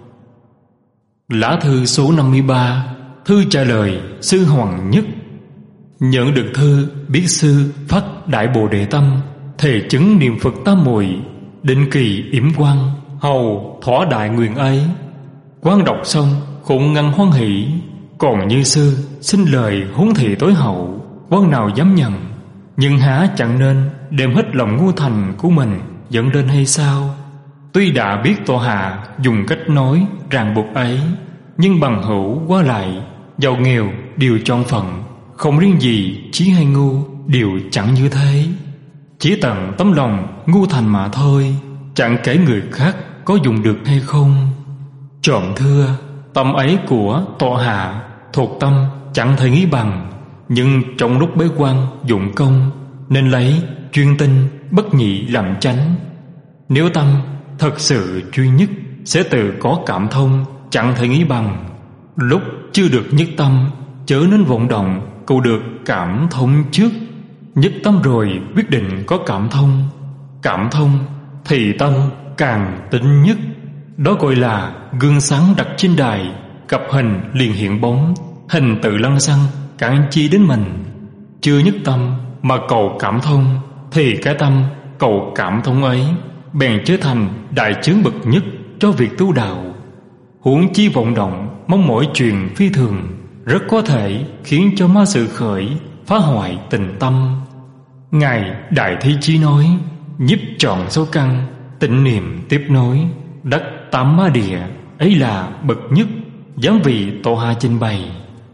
Lá thư số 53, thư trả lời sư Hoàng Nhất. Nhận được thư, biết sư phát đại bồ đề tâm, thề chứng niệm Phật tam muội, định kỳ yểm quan, hầu thỏa đại nguyện ấy. Quan đọc xong khủng ngăn hoan hỷ, còn như sư xin lời huống thị tối hậu, quan nào dám nhận. Nhưng há chẳng nên đem hết lòng ngu thành của mình dẫn lên hay sao? Tuy đã biết tọa hạ dùng cách nói ràng buộc ấy, nhưng bằng hữu qua lại, giàu nghèo đều trọn phận, không riêng gì trí hay ngu đều chẳng như thế. Chỉ tận tấm lòng ngu thành mà thôi, chẳng kể người khác có dùng được hay không. Trộm thưa, tâm ấy của tọa hạ thuộc tâm chẳng thể nghĩ bằng, nhưng trong lúc bế quan dụng công, nên lấy chuyên tinh bất nhị làm chánh. Nếu tâm thật sự duy nhất, sẽ tự có cảm thông chẳng thể nghĩ bằng. Lúc chưa được nhất tâm, chớ nên vọng động cầu được cảm thông trước. Nhất tâm rồi quyết định có cảm thông. Cảm thông thì tâm càng tinh nhất. Đó gọi là gương sáng đặt trên đài, gặp hình liền hiện bóng, hình tự lăng xăng cản chi đến mình. Chưa nhất tâm mà cầu cảm thông, thì cái tâm cầu cảm thông ấy bèn trở thành đại chướng bậc nhất cho việc tu đạo. Huống chi vọng động mong mỏi chuyện phi thường, rất có thể khiến cho ma sự khởi, phá hoại tình tâm. Ngài Đại Thế Chí nói, nhiếp trọn số căn, tịnh niệm tiếp nối, đắc tám ma địa, ấy là bậc nhất, dám vì tọa hạ trình bày.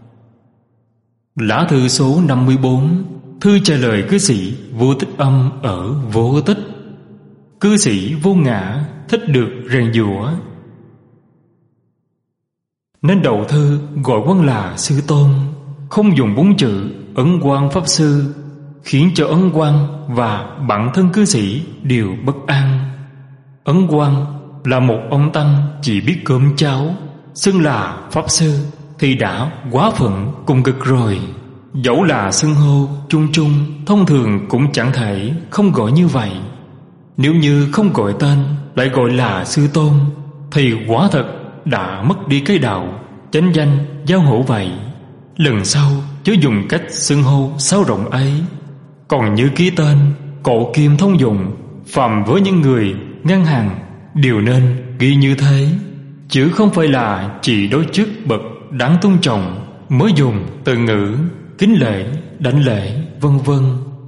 Lá thư số 54, thư trả lời cư sĩ Vô Tích Âm ở Vô Tích. Cư sĩ vô ngã thích được rèn giũa, nên đầu thư gọi quan là sư tôn, không dùng 4 chữ Ấn Quang Pháp Sư, khiến cho Ấn Quang và bản thân cư sĩ đều bất an. Ấn Quang là một ông tăng chỉ biết cơm cháo, xưng là Pháp Sư thì đã quá phận cùng cực rồi. Dẫu là xưng hô chung chung, thông thường cũng chẳng thể không gọi như vậy. Nếu như không gọi tên lại gọi là sư tôn, thì quả thật đã mất đi cái đạo chánh danh giao hữu vậy. Lần sau chớ dùng cách xưng hô sáo rộng ấy. Còn như ký tên cổ kim thông dụng, phàm với những người ngang hàng đều nên ghi như thế, chứ không phải là chỉ đối chức bậc đáng tôn trọng mới dùng từ ngữ kính lễ, đảnh lễ, vân vân.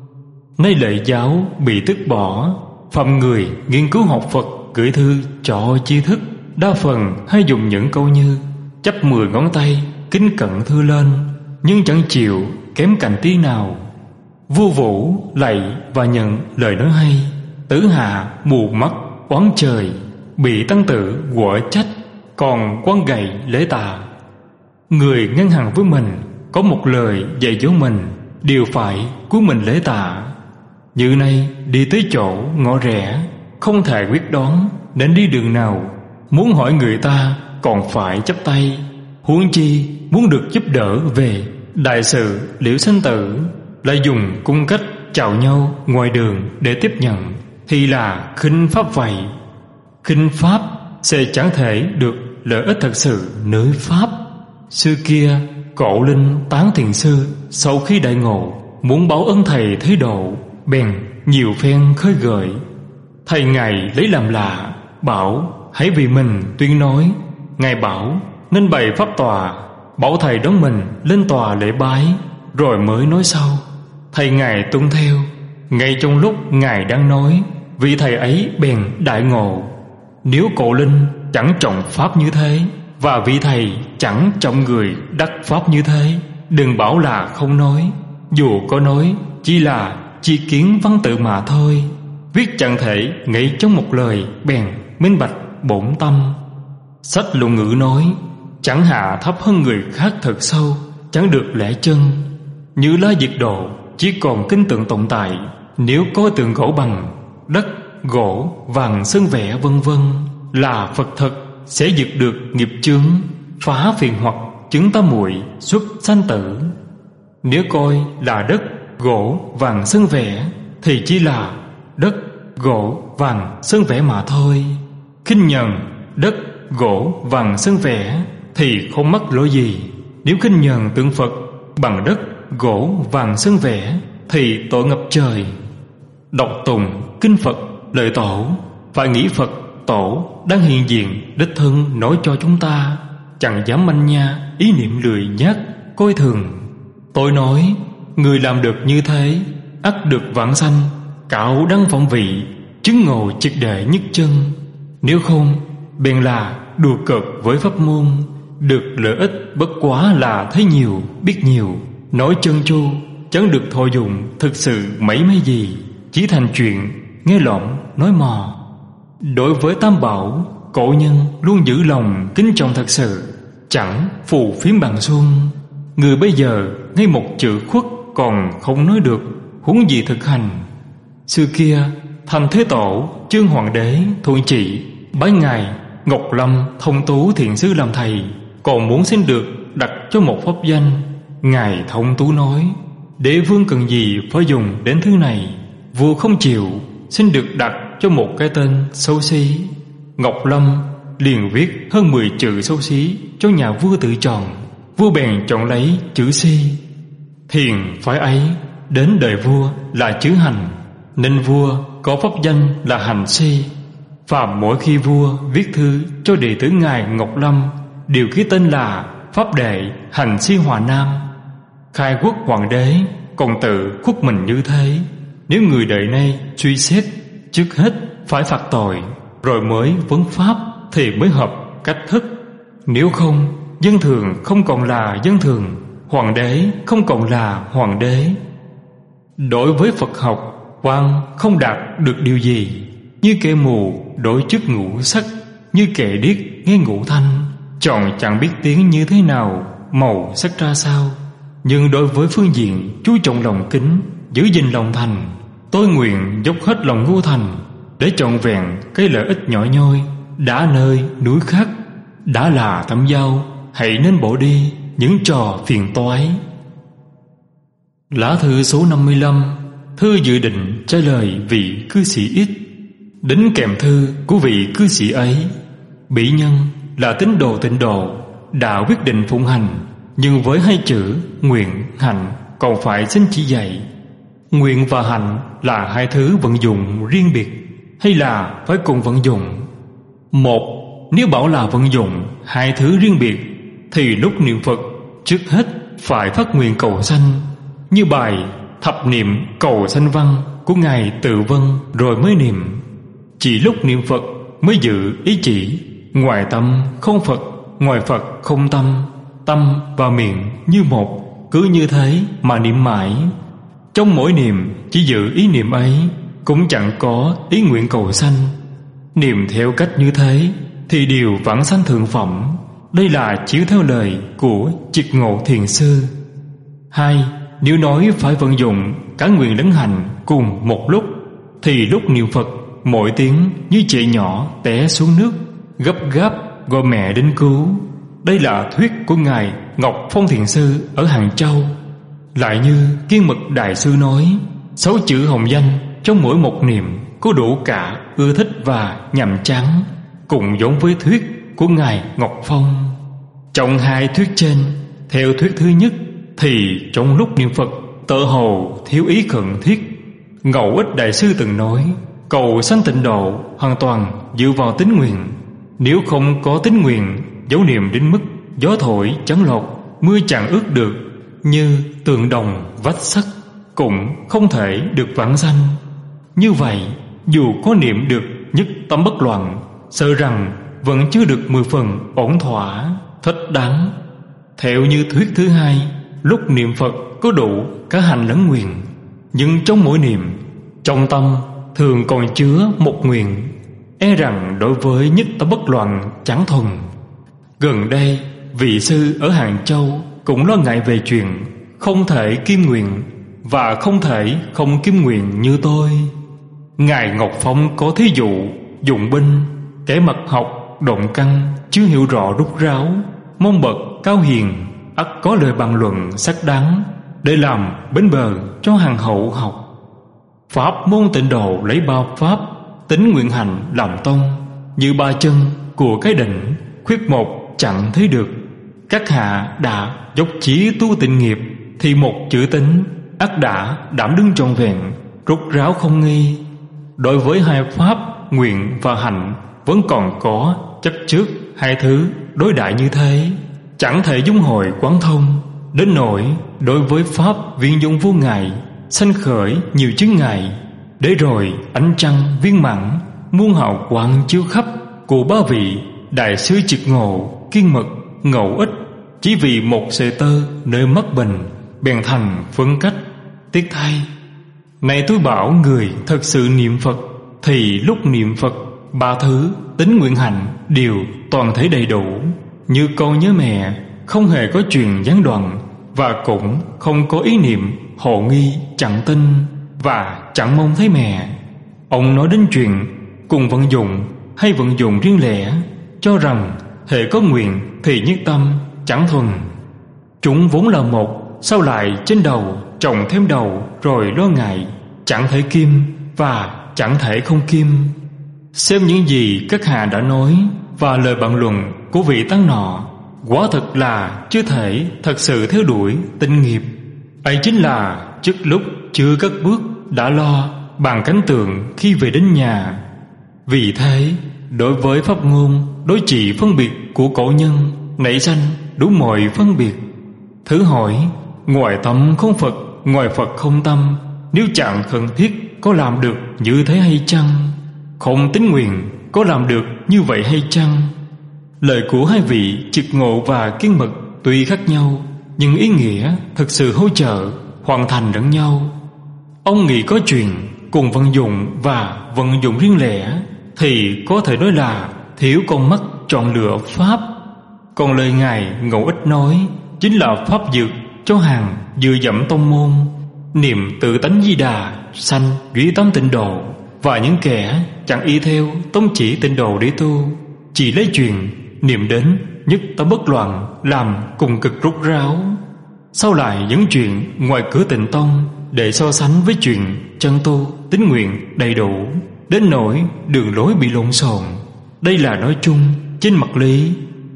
Nay lễ giáo bị tước bỏ, phàm người nghiên cứu học Phật gửi thư cho tri thức, đa phần hay dùng những câu như chắp 10 ngón tay kính cận thư lên, nhưng chẳng chịu kém cạnh tí nào. Vua Vũ lạy và nhận lời nói hay, tử hạ mù mắt oán trời, bị tăng tử quở trách, còn quan gậy lễ tạ. Người ngang hàng với mình có một lời dạy dỗ mình, đều phải cúi mình lễ tạ. Như nay đi tới chỗ ngõ rẽ, không thể quyết đoán nên đi đường nào, muốn hỏi người ta còn phải chắp tay, huống chi muốn được giúp đỡ về đại sự liễu sinh tử, lại dùng cung cách chào nhau ngoài đường để tiếp nhận, thì là khinh pháp vậy. Khinh pháp sẽ chẳng thể được lợi ích thật sự nơi pháp. Xưa kia Cổ Linh Tán Thiền Sư sau khi đại ngộ, muốn báo ân thầy thế độ, bèn nhiều phen khơi gợi. Thầy ngài lấy làm lạ, bảo hãy vì mình tuyên nói. Ngài bảo nên bày pháp tòa, bảo thầy đón mình lên tòa lễ bái, rồi mới nói sau. Thầy ngài tuân theo. Ngay trong lúc ngài đang nói, vị thầy ấy bèn đại ngộ. Nếu cổ linh chẳng trọng pháp như thế, và vị thầy chẳng trọng người đắc pháp như thế, đừng bảo là không nói. Dù có nói, chỉ là chi kiến văn tự mà thôi. Viết chẳng thể nghĩ trong một lời, bèn minh bạch bổn tâm. Sách Luận Ngữ nói, chẳng hạ thấp hơn người khác thật sâu, chẳng được lẽ chân. Như lá diệt độ, chỉ còn kinh tượng tồn tại. Nếu có tượng gỗ bằng đất, gỗ, vàng, sơn vẽ vân vân, là Phật thật, sẽ diệt được nghiệp chướng, phá phiền hoặc, chứng tam muội, xuất sanh tử. Nếu coi là đất, gỗ, vàng, sơn vẽ, thì chỉ là đất, gỗ, vàng, sơn vẽ mà thôi. Khinh nhờn đất, gỗ, vàng, sơn vẽ thì không mắc lỗi gì. Nếu khinh nhờn tượng Phật bằng đất, gỗ, vàng, sơn vẽ thì tội ngập trời. Đọc tùng kinh Phật lời tổ, phải nghĩ Phật tổ đang hiện diện đích thân nói cho chúng ta, chẳng dám manh nha ý niệm lười nhác coi thường. Tôi nói, người làm được như thế, ắt được vãng sanh, cạo đăng vọng vị, chứng ngộ triệt để nhất chân. Nếu không, bèn là đùa cợt với pháp môn, được lợi ích bất quá là thấy nhiều biết nhiều, nói chân chu, chẳng được thọ dụng thực sự mấy gì, chỉ thành chuyện nghe lỏm nói mò. Đối với tam bảo, cổ nhân luôn giữ lòng kính trọng thật sự, chẳng phù phiếm bằng xuân. Người bây giờ ngay một chữ khuất còn không nói được, huống gì thực hành. Xưa kia Thành Thế Tổ, Chương Hoàng đế thuận trị bái ngài Ngọc Lâm Thông Tú Thiện Sư làm thầy, còn muốn xin được đặt cho một pháp danh. Ngài Thông Tú nói, đế vương cần gì phải dùng đến thứ này. Vua không chịu, xin được đặt cho một cái tên xấu xí. Ngọc Lâm liền viết hơn 10 chữ xấu xí cho nhà vua tự chọn. Vua bèn chọn lấy chữ Si. Thiền phái ấy đến đời vua là chữ Hành, nên vua có pháp danh là Hành Si. Phạm mỗi khi vua viết thư cho đệ tử ngài Ngọc Lâm, đều ký tên là Pháp Đệ Hành Si Hòa Nam. Khai quốc hoàng đế còn tự khuất mình như thế, nếu người đời nay suy xét, trước hết phải phạt tội, rồi mới vấn pháp thì mới hợp cách thức. Nếu không, dân thường không còn là dân thường, hoàng đế không còn là hoàng đế. Đối với Phật học, quan không đạt được điều gì, như kẻ mù đổi chức ngũ sắc, như kẻ điếc nghe ngũ thanh, chọn chẳng biết tiếng như thế nào, màu sắc ra sao. Nhưng đối với phương diện chú trọng lòng kính, giữ gìn lòng thành, tôi nguyện dốc hết lòng ngu thành để trọn vẹn cái lợi ích nhỏ nhoi. Đã nơi núi khác, đã là thẩm giao, hãy nên bỏ đi những trò phiền toái. Lá thư số 55. Thư dự định trả lời vị cư sĩ X. Đính kèm thư của vị cư sĩ ấy. Bỉ nhân là tín đồ tịnh độ, đã quyết định phụng hành, nhưng với hai chữ nguyện hạnh còn phải xin chỉ dạy. Nguyện và hạnh là hai thứ vận dụng riêng biệt, hay là phải cùng vận dụng? Một, nếu bảo là vận dụng hai thứ riêng biệt, thì lúc niệm Phật trước hết phải phát nguyện cầu sanh, như bài Thập Niệm Cầu Sanh Văn của ngài Tự Vân rồi mới niệm. Chỉ lúc niệm Phật mới giữ ý chỉ, ngoài tâm không Phật, ngoài Phật không tâm, tâm và miệng như một, cứ như thế mà niệm mãi. Trong mỗi niệm chỉ giữ ý niệm ấy, cũng chẳng có ý nguyện cầu sanh. Niệm theo cách như thế thì đều vãng sanh thượng phẩm. Đây là chiếu theo lời của Triệt Ngộ Thiền Sư. Hai, nếu nói phải vận dụng cả nguyện lẫn hành cùng một lúc, thì lúc niệm Phật mỗi tiếng như trẻ nhỏ té xuống nước, gấp gáp gọi mẹ đến cứu. Đây là thuyết của ngài Ngọc Phong Thiền Sư ở Hàng Châu. Lại như Kiên Mật Đại Sư nói, 6 chữ hồng danh trong mỗi một niệm có đủ cả ưa thích và nhàm chán, cùng giống với thuyết của ngài Ngọc Phong. Trong hai thuyết trên, theo thuyết thứ nhất thì trong lúc niệm Phật tự hồ thiếu ý khẩn thiết. Ngẫu Ích Đại Sư từng nói, cầu sanh tịnh độ hoàn toàn dựa vào tín nguyện. Nếu không có tín nguyện, dấu niệm đến mức gió thổi chẳng lọt, mưa chẳng ướt được, như tường đồng vách sắt, cũng không thể được vãng sanh. Như vậy, dù có niệm được nhất tâm bất loạn, sợ rằng vẫn chưa được 10 phần ổn thỏa, thích đáng. Theo như thuyết thứ hai, lúc niệm Phật có đủ cả hành lẫn nguyện, nhưng trong mỗi niệm, trong tâm thường còn chứa một nguyện, e rằng đối với nhất tâm bất loạn chẳng thuần. Gần đây, vị sư ở Hàng Châu cũng lo ngại về chuyện không thể kim nguyện và không thể không kim nguyện như tôi. Ngài Ngọc Phong có thí dụ dụng binh, kẻ mật học động căn chưa hiểu rõ rút ráo, mong bậc cao hiền ắt có lời bàn luận xác đáng để làm bến bờ cho hàng hậu học. Pháp môn tịnh độ lấy ba pháp tính nguyện hành làm tông, như ba chân của cái đỉnh, khuyết một chẳng thấy được. Các hạ đã dốc chí tu tịnh nghiệp, thì một chữ tính ắt đã đảm đứng trọn vẹn, rút ráo không nghi. Đối với hai pháp nguyện và hạnh vẫn còn có chấp trước hai thứ đối đại như thế, chẳng thể dung hội quán thông, đến nỗi đối với pháp viên dung vô ngại sanh khởi nhiều chướng ngại. Để rồi ánh trăng viên mãn, muôn hào quang chiếu khắp của ba vị đại sư trực ngộ, kiên mật ngẫu ích, chỉ vì một sợi tơ nơi mắt bình bèn thành phân cách. Tiếc thay, này tôi bảo người thật sự niệm Phật, thì lúc niệm Phật ba thứ tính nguyện hạnh đều toàn thể đầy đủ, như con nhớ mẹ, không hề có chuyện gián đoạn, và cũng không có ý niệm hồ nghi chẳng tin và chẳng mong thấy mẹ. Ông nói đến chuyện cùng vận dụng hay vận dụng riêng lẻ, cho rằng hễ có nguyện thì nhất tâm chẳng thuần. Chúng vốn là một, sao lại trên đầu trồng thêm đầu, rồi lo ngại chẳng thể kim và chẳng thể không kim. Xem những gì các hạ đã nói và lời bàn luận của vị tăng nọ, quả thật là chưa thể thật sự theo đuổi tinh nghiệp. Ấy chính là trước lúc chưa cất bước đã lo bàn cánh tường khi về đến nhà. Vì thế, đối với pháp ngôn đối trị phân biệt của cổ nhân nảy sanh đủ mọi phân biệt. Thử hỏi, ngoài tâm không Phật, ngoài Phật không tâm, nếu chẳng khẩn thiết có làm được như thế hay chăng? Không tín nguyện có làm được như vậy hay chăng? Lời của hai vị trực ngộ và kiên mật tuy khác nhau, nhưng ý nghĩa thực sự hỗ trợ hoàn thành lẫn nhau. Ông nghĩ có chuyện cùng vận dụng và vận dụng riêng lẻ thì có thể nói là thiếu con mắt chọn lựa pháp. Còn lời ngài Ngẫu Ích nói chính là pháp dược cho hàng vừa dẫm tông môn, niệm tự tánh Di Đà sanh duy tâm tịnh độ, và những kẻ chẳng y theo tông chỉ tịnh độ để tu, chỉ lấy chuyện niệm đến nhất tâm bất loạn làm cùng cực rút ráo. Sau lại dẫn chuyện ngoài cửa Tịnh Tông để so sánh với chuyện chân tu tín nguyện đầy đủ, đến nỗi đường lối bị lộn xộn. Đây là nói chung trên mặt lý.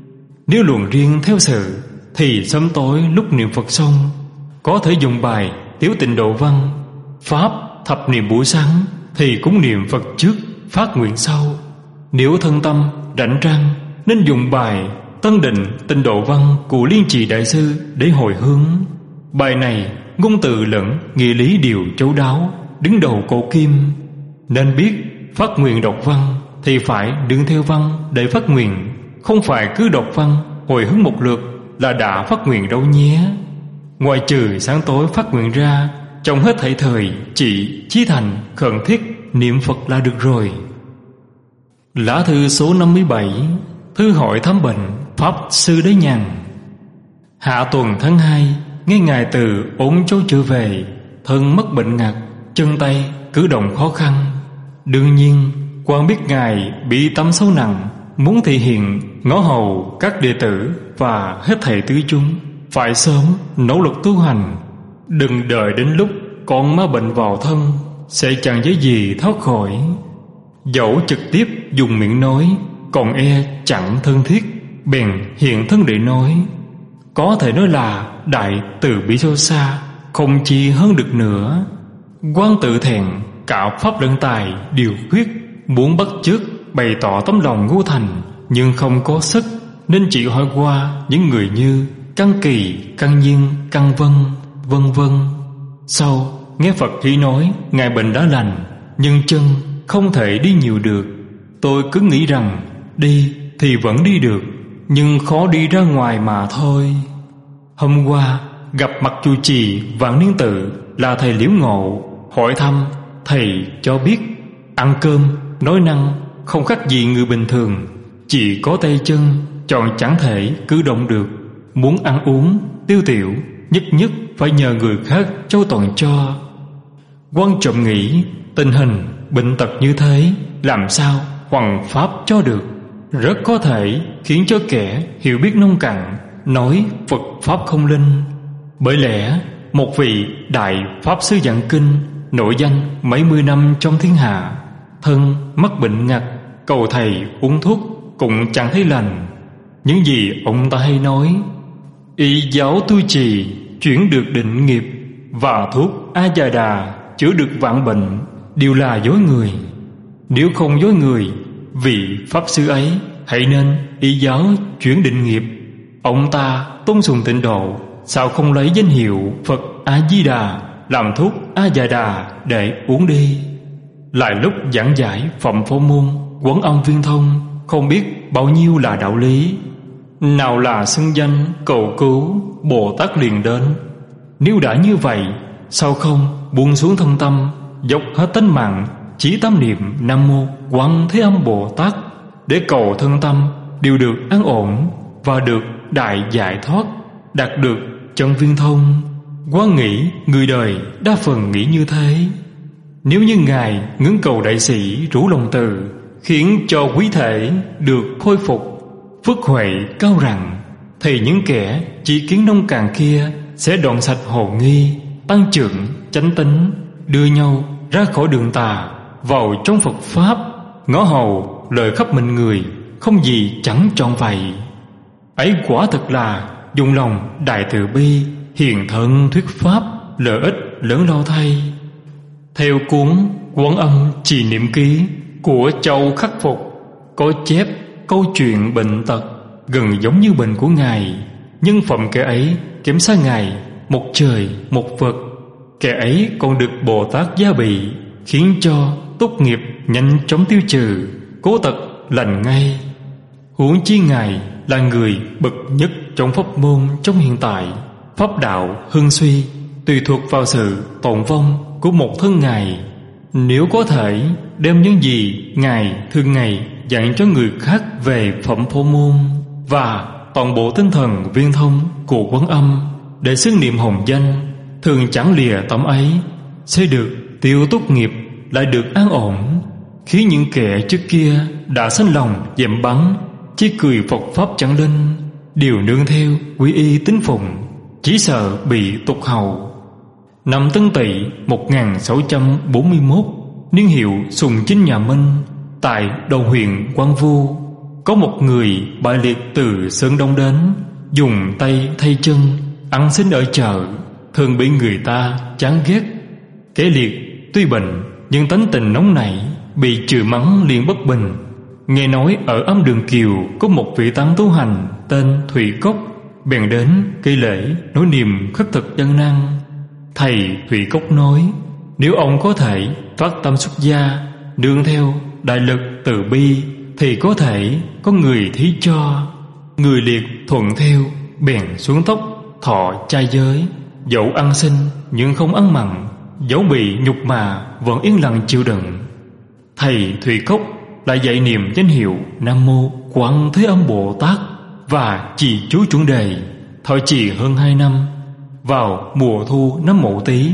Nếu luận riêng theo sự thì sớm tối lúc niệm Phật xong, có thể dùng bài Tiểu Tịnh Độ Văn, pháp thập niệm buổi sáng thì cũng niệm Phật trước, phát nguyện sau. Nếu thân tâm rảnh rang nên dùng bài Tân Định Tịnh Độ Văn của Liên Trì Đại Sư để hồi hướng. Bài này ngôn từ lẫn nghĩa lý đều châu đáo, đứng đầu cổ kim. Nên biết phát nguyện đọc văn thì phải đừng theo văn để phát nguyện, không phải cứ đọc văn hồi hướng một lượt là đã phát nguyện đâu nhé. Ngoài trừ sáng tối phát nguyện ra, trong hết thảy thời chỉ chí thành khẩn thiết niệm Phật là được rồi. Lá thư số 57, thư hỏi thăm bệnh Pháp Sư Đế Nhàn. Hạ tuần tháng 2, nghe ngài từ ổn châu trở về, thân mất bệnh ngặt, chân tay cử động khó khăn. Đương nhiên quan biết ngài bị tâm xấu nặng, muốn thể hiện ngõ hầu các đệ tử và hết thảy tứ chúng phải sớm nỗ lực tu hành, đừng đợi đến lúc con ma bệnh vào thân sẽ chẳng dễ gì thoát khỏi. Dẫu trực tiếp dùng miệng nói còn e chẳng thân thiết, bèn hiện thân để nói. Có thể nói là đại từ bi sâu xa, không chi hơn được nữa. Quan tự thẹn cả pháp lẫn tài đều khuyết, muốn bắt chước bày tỏ tấm lòng ngu thành, nhưng không có sức, nên chỉ hỏi qua những người như Căn Kỳ, Căn Nhiên, Căn Vân, vân vân. Sau nghe Phật chỉ nói ngài bệnh đã lành, nhưng chân không thể đi nhiều được. Tôi cứ nghĩ rằng đi thì vẫn đi được, nhưng khó đi ra ngoài mà thôi. Hôm qua gặp mặt trụ trì Vạn Niên Tự là thầy Liễu Ngộ, hỏi thăm, thầy cho biết ăn cơm nói năng không khác gì người bình thường, chỉ có tay chân tròn chẳng thể cử động được. Muốn ăn uống tiêu tiểu nhất nhất phải nhờ người khác châu toàn cho. Quan trọng nghĩ tình hình bệnh tật như thế làm sao hoằng pháp cho được, rất có thể khiến cho kẻ hiểu biết nông cạn nói Phật pháp không linh. Bởi lẽ một vị đại pháp sư giảng kinh nổi danh mấy mươi năm trong thiên hạ, thân mắc bệnh ngặt, cầu thầy uống thuốc cũng chẳng thấy lành. Những gì ông ta hay nói, y giáo tu trì chuyển được định nghiệp, và thuốc A Già Đà chữa được vạn bệnh, đều là dối người. Nếu không dối người, vị pháp sư ấy hãy nên y giáo chuyển định nghiệp. Ông ta tôn sùng tịnh độ, sao không lấy danh hiệu Phật A Di Đà làm thuốc A Già Đà để uống đi? Lại lúc giảng giải Phẩm Phổ Môn, Quán Âm Viên Thông không biết bao nhiêu là đạo lý. Nào là xưng danh cầu cứu, Bồ Tát liền đến. Nếu đã như vậy, sao không buông xuống thân tâm, dốc hết tánh mạng chỉ tâm niệm Nam Mô Quan Thế Âm Bồ Tát, để cầu thân tâm đều được an ổn và được đại giải thoát, đạt được chân viên thông. Quan nghĩ người đời đa phần nghĩ như thế. Nếu như Ngài ngưỡng cầu đại sĩ rủ lòng từ, khiến cho quý thể được khôi phục, phước huệ cao rạng, thì những kẻ chỉ kiến nông cạn kia sẽ đoạn sạch hồ nghi, tăng trưởng chánh tính, đưa nhau ra khỏi đường tà, vào trong Phật pháp. Ngõ hầu lời khắp mình người, không gì chẳng trọn vậy. Ấy quả thật là dùng lòng đại từ bi, hiền thân thuyết pháp, lợi ích lớn lao thay. Theo cuốn Quán Âm Trì Niệm Ký của Châu Khắc Phục, có chép câu chuyện bệnh tật gần giống như bệnh của Ngài, nhưng phẩm kẻ ấy kém xa Ngài một trời một vực. Kẻ ấy còn được Bồ Tát gia bị, khiến cho tốt nghiệp nhanh chóng tiêu trừ, cố tật lành ngay. Huống chi Ngài là người bậc nhất trong pháp môn trong hiện tại. Pháp đạo hưng suy tùy thuộc vào sự tồn vong của một thân Ngài. Nếu có thể đem những gì Ngài thường ngày dạy cho người khác về Phẩm Phổ Môn và toàn bộ tinh thần viên thông của Quán Âm để xưng niệm hồng danh, thường chẳng lìa tấm ấy, sẽ được tiêu tốt nghiệp, lại được an ổn. Khiến những kẻ trước kia đã sanh lòng dèm bắn, chỉ cười Phật pháp chẳng linh, đều nương theo quy y tín phụng, chỉ sợ bị tục hầu. Năm Tân Tỵ 1641, niên hiệu Sùng Chính nhà Minh, tại đầu huyện Quang Vu, có một người bại liệt từ Sơn Đông đến, dùng tay thay chân, ăn xin ở chợ, thường bị người ta chán ghét. Kẻ liệt tuy bệnh nhưng tánh tình nóng nảy, bị chửi mắng liền bất bình. Nghe nói ở Âm Đường Kiều có một vị tăng tu hành tên Thủy Cốc, bèn đến cây lễ nối niềm khất thực gian nan. Thầy Thủy Cốc nói, nếu ông có thể phát tâm xuất gia, nương theo đại lực từ bi, thì có thể có người thí cho. Người liệt thuận theo, bèn xuống tóc, thọ trai giới, dẫu ăn xin nhưng không ăn mặn, dẫu bị nhục mà vẫn yên lặng chịu đựng. Thầy Thủy Cốc lại dạy niệm danh hiệu Nam Mô Quan Thế Âm Bồ Tát và trì chú chuẩn đề, thọ trì hơn 2 năm. Vào mùa thu năm Mậu Tý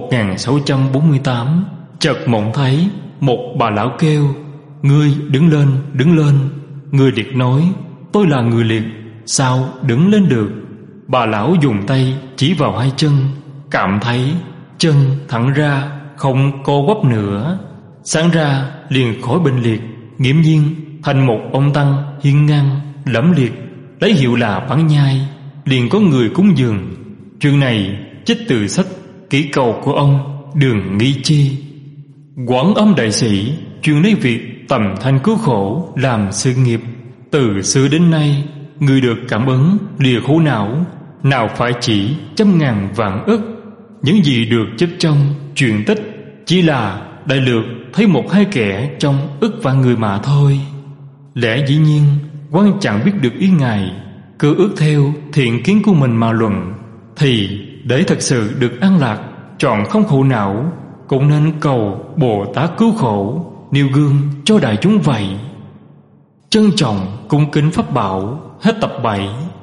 1648, chợt mộng thấy một bà lão kêu, ngươi đứng lên, đứng lên. Người liệt nói, tôi là người liệt, sao đứng lên được? Bà lão dùng tay chỉ vào hai chân, cảm thấy chân thẳng ra, không co quắp nữa. Sáng ra liền khỏi bệnh liệt, nghiễm nhiên thành một ông tăng hiên ngang lẫm liệt, lấy hiệu là Bán Nhai. Liền có người cúng dường. Chuyện này trích từ sách Kỹ Cầu của ông Đường Nghi Chi. Quán Âm đại sĩ chuyên lấy việc tầm thanh cứu khổ làm sự nghiệp. Từ xưa đến nay, người được cảm ứng lìa khổ não, nào phải chỉ trăm ngàn vạn ức. Những gì được chép trong truyện tích chỉ là đại lược thấy một hai kẻ trong ức vạn người mà thôi. Lẽ dĩ nhiên quan chẳng biết được ý Ngài, cứ ước theo thiện kiến của mình mà luận, thì để thật sự được an lạc, trọn không khổ não, cũng nên cầu Bồ Tát cứu khổ, nêu gương cho đại chúng vậy. Trân trọng cung kính pháp bảo. Hết tập 7.